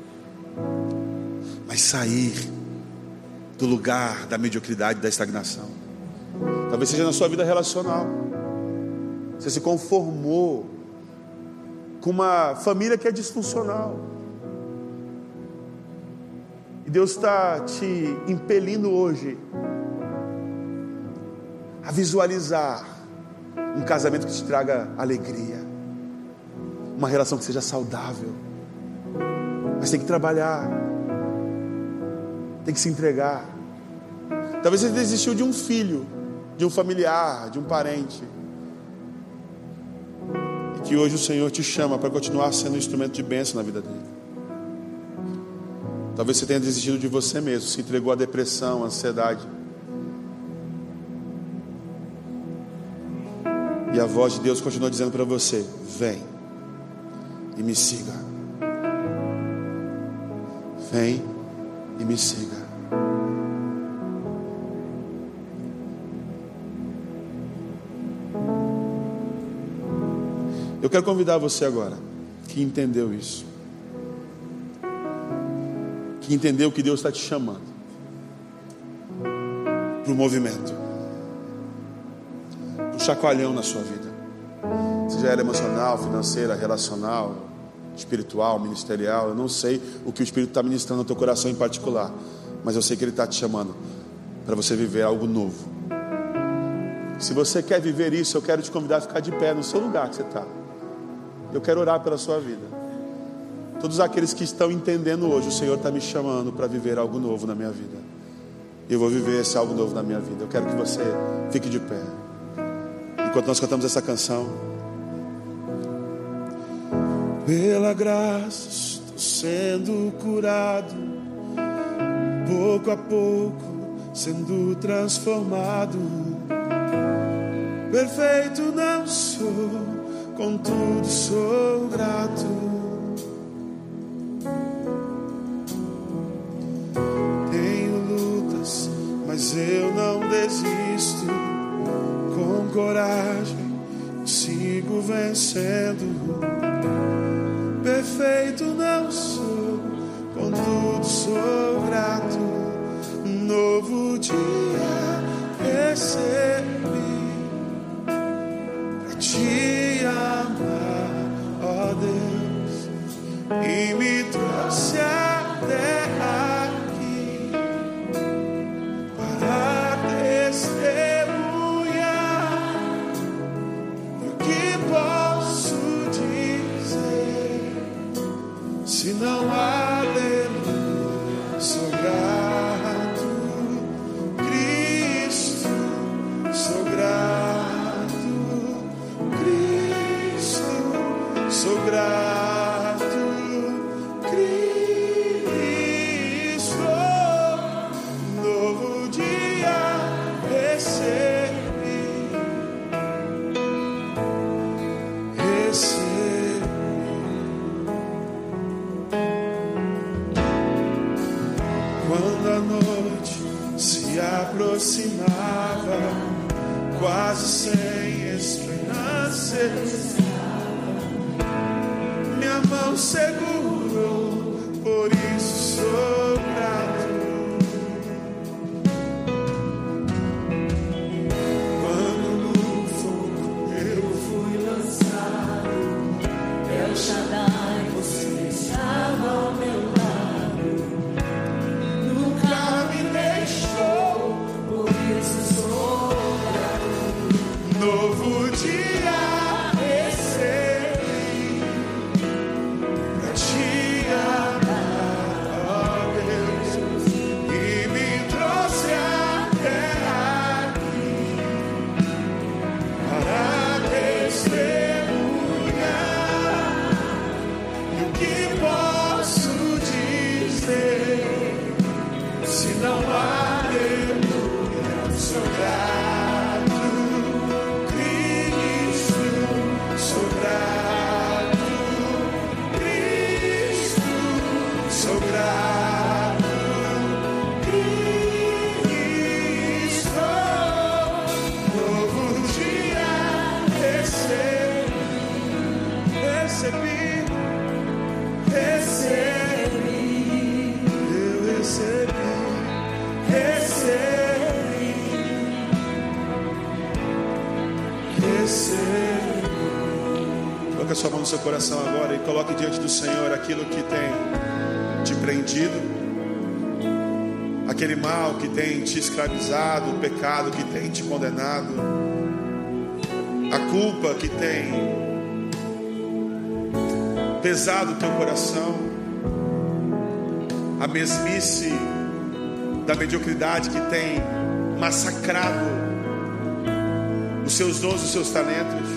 Mas sair do lugar da mediocridade, da estagnação. Talvez seja na sua vida relacional. Você se conformou com uma família que é disfuncional. E Deus está te impelindo hoje a visualizar um casamento que te traga alegria, uma relação que seja saudável. Mas tem que trabalhar, tem que se entregar. Talvez você desistiu de um filho, de um familiar, de um parente, e que hoje o Senhor te chama para continuar sendo um instrumento de bênção na vida dele. Talvez você tenha desistido de você mesmo, se entregou à depressão, à ansiedade. E a voz de Deus continua dizendo para você: vem e me siga. Vem e me siga. Eu quero convidar você agora, que entendeu isso, que entendeu que Deus está te chamando para o movimento, para o chacoalhão na sua vida, seja ela emocional, financeira, relacional, espiritual, ministerial. Eu não sei o que o Espírito está ministrando no teu coração em particular, mas eu sei que Ele está te chamando para você viver algo novo. Se você quer viver isso, eu quero te convidar a ficar de pé no seu lugar que você está. Eu quero orar pela sua vida. Todos aqueles que estão entendendo hoje, o Senhor está me chamando para viver algo novo na minha vida. Eu vou viver esse algo novo na minha vida. Eu quero que você fique de pé enquanto nós cantamos essa canção. Pela graça estou sendo curado, pouco a pouco sendo transformado. Perfeito não sou, contudo sou grato. Tenho lutas, mas eu não desisto. Com coragem sigo vencendo. Perfeito não sou, contudo sou grato. Um novo dia recebi pra te amar, ó Deus, e me trouxe até aqui para testemunhar o que posso dizer, se não aleluia, sou grato, Cristo, sou grato, Cristo, sou grato, Cristo. Novo dia recebi, recebi. Quando a noite se aproximava, quase sem esperança, minha mão segurou, por isso sou grato. Quando novo dia recebi pra te amar, ó Deus, e me trouxe até aqui para testemunhar. E o que posso dizer se não há aleluia? Sou grato, Cristo, sou grato, Cristo, sou grato, Cristo. Novo dia recebi, recebi, recebi, eu recebi, recebi, recebi. Coloque a sua mão no seu coração agora e coloque diante do Senhor aquilo que tem te prendido, aquele mal que tem te escravizado, o pecado que tem te condenado, a culpa que tem pesado o teu coração, a mesmice da mediocridade que tem massacrado os seus dons, os seus talentos,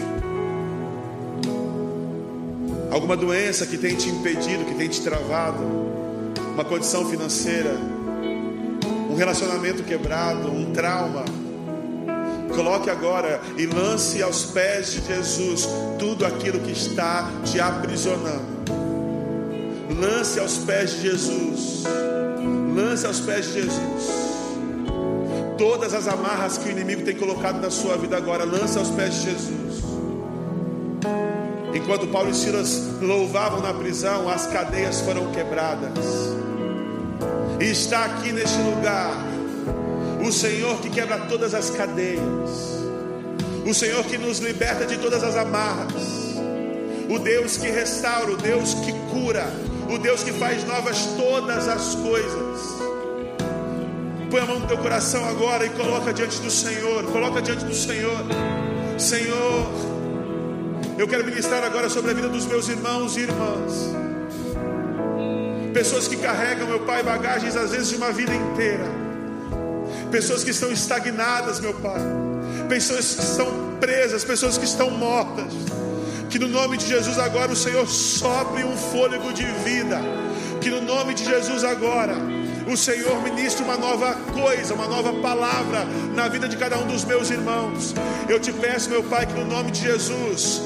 alguma doença que tem te impedido, que tem te travado, uma condição financeira, um relacionamento quebrado, um trauma. Coloque agora e lance aos pés de Jesus tudo aquilo que está te aprisionando. Lance aos pés de Jesus. Lance aos pés de Jesus todas as amarras que o inimigo tem colocado na sua vida agora. Lance aos pés de Jesus. Enquanto Paulo e Silas louvavam na prisão, as cadeias foram quebradas. E está aqui neste lugar o Senhor que quebra todas as cadeias, o Senhor que nos liberta de todas as amarras, o Deus que restaura, o Deus que cura, o Deus que faz novas todas as coisas. Põe a mão no teu coração agora e coloca diante do Senhor. Coloca diante do Senhor. Senhor, eu quero ministrar agora sobre a vida dos meus irmãos e irmãs, pessoas que carregam, meu Pai, bagagens às vezes de uma vida inteira, pessoas que estão estagnadas, meu Pai, pessoas que estão presas, pessoas que estão mortas. Que no nome de Jesus agora o Senhor sopre um fôlego de vida. Que no nome de Jesus agora o Senhor ministre uma nova coisa, uma nova palavra na vida de cada um dos meus irmãos. Eu te peço, meu Pai, que no nome de Jesus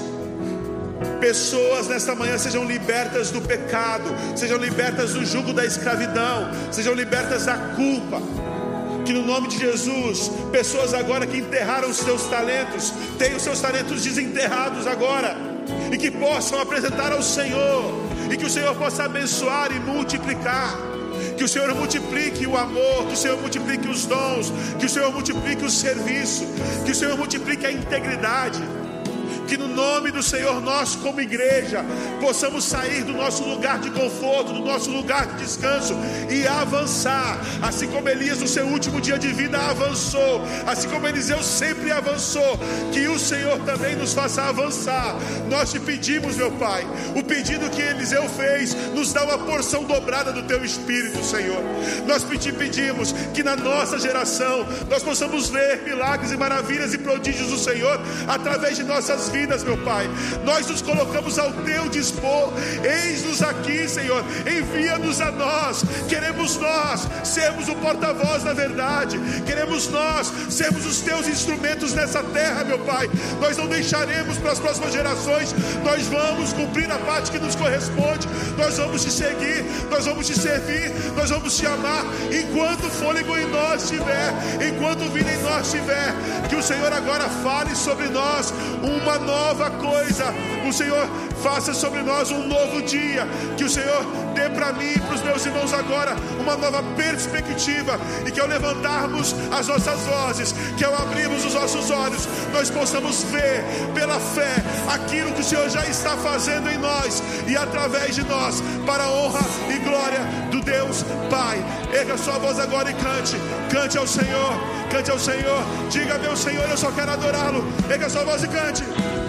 pessoas nesta manhã sejam libertas do pecado, sejam libertas do jugo da escravidão, sejam libertas da culpa. Que no nome de Jesus, pessoas agora que enterraram os seus talentos, tenham os seus talentos desenterrados agora, e que possam apresentar ao Senhor, e que o Senhor possa abençoar e multiplicar. Que o Senhor multiplique o amor, que o Senhor multiplique os dons, que o Senhor multiplique o serviço, que o Senhor multiplique a integridade. Que no nome do Senhor nós como igreja possamos sair do nosso lugar de conforto, do nosso lugar de descanso e avançar, assim como Elias no seu último dia de vida avançou, assim como Eliseu sempre avançou. Que o Senhor também nos faça avançar. Nós te pedimos, meu Pai, o pedido que Eliseu fez, nos dá uma porção dobrada do teu Espírito, Senhor. Nós te pedimos que na nossa geração nós possamos ver milagres e maravilhas e prodígios do Senhor através de nossas vidas. Vidas, meu Pai, nós nos colocamos ao teu dispor. Eis-nos aqui, Senhor, envia-nos a nós. Queremos nós sermos o porta-voz da verdade, queremos nós sermos os teus instrumentos nessa terra, meu Pai. Nós não deixaremos para as próximas gerações, nós vamos cumprir a parte que nos corresponde, nós vamos te seguir, nós vamos te servir, nós vamos te amar, enquanto fôlego em nós estiver, enquanto vida em nós estiver. Que o Senhor agora fale sobre nós uma nova coisa, o Senhor faça sobre nós um novo dia, que o Senhor dê para mim e para os meus irmãos agora uma nova perspectiva, e que ao levantarmos as nossas vozes, que ao abrirmos os nossos olhos, nós possamos ver pela fé aquilo que o Senhor já está fazendo em nós e através de nós, para a honra e glória do Deus Pai. Erga sua voz agora e cante, cante ao Senhor, Cante ao Senhor. Diga: meu Senhor, eu só quero adorá-lo. Pega a sua voz e cante.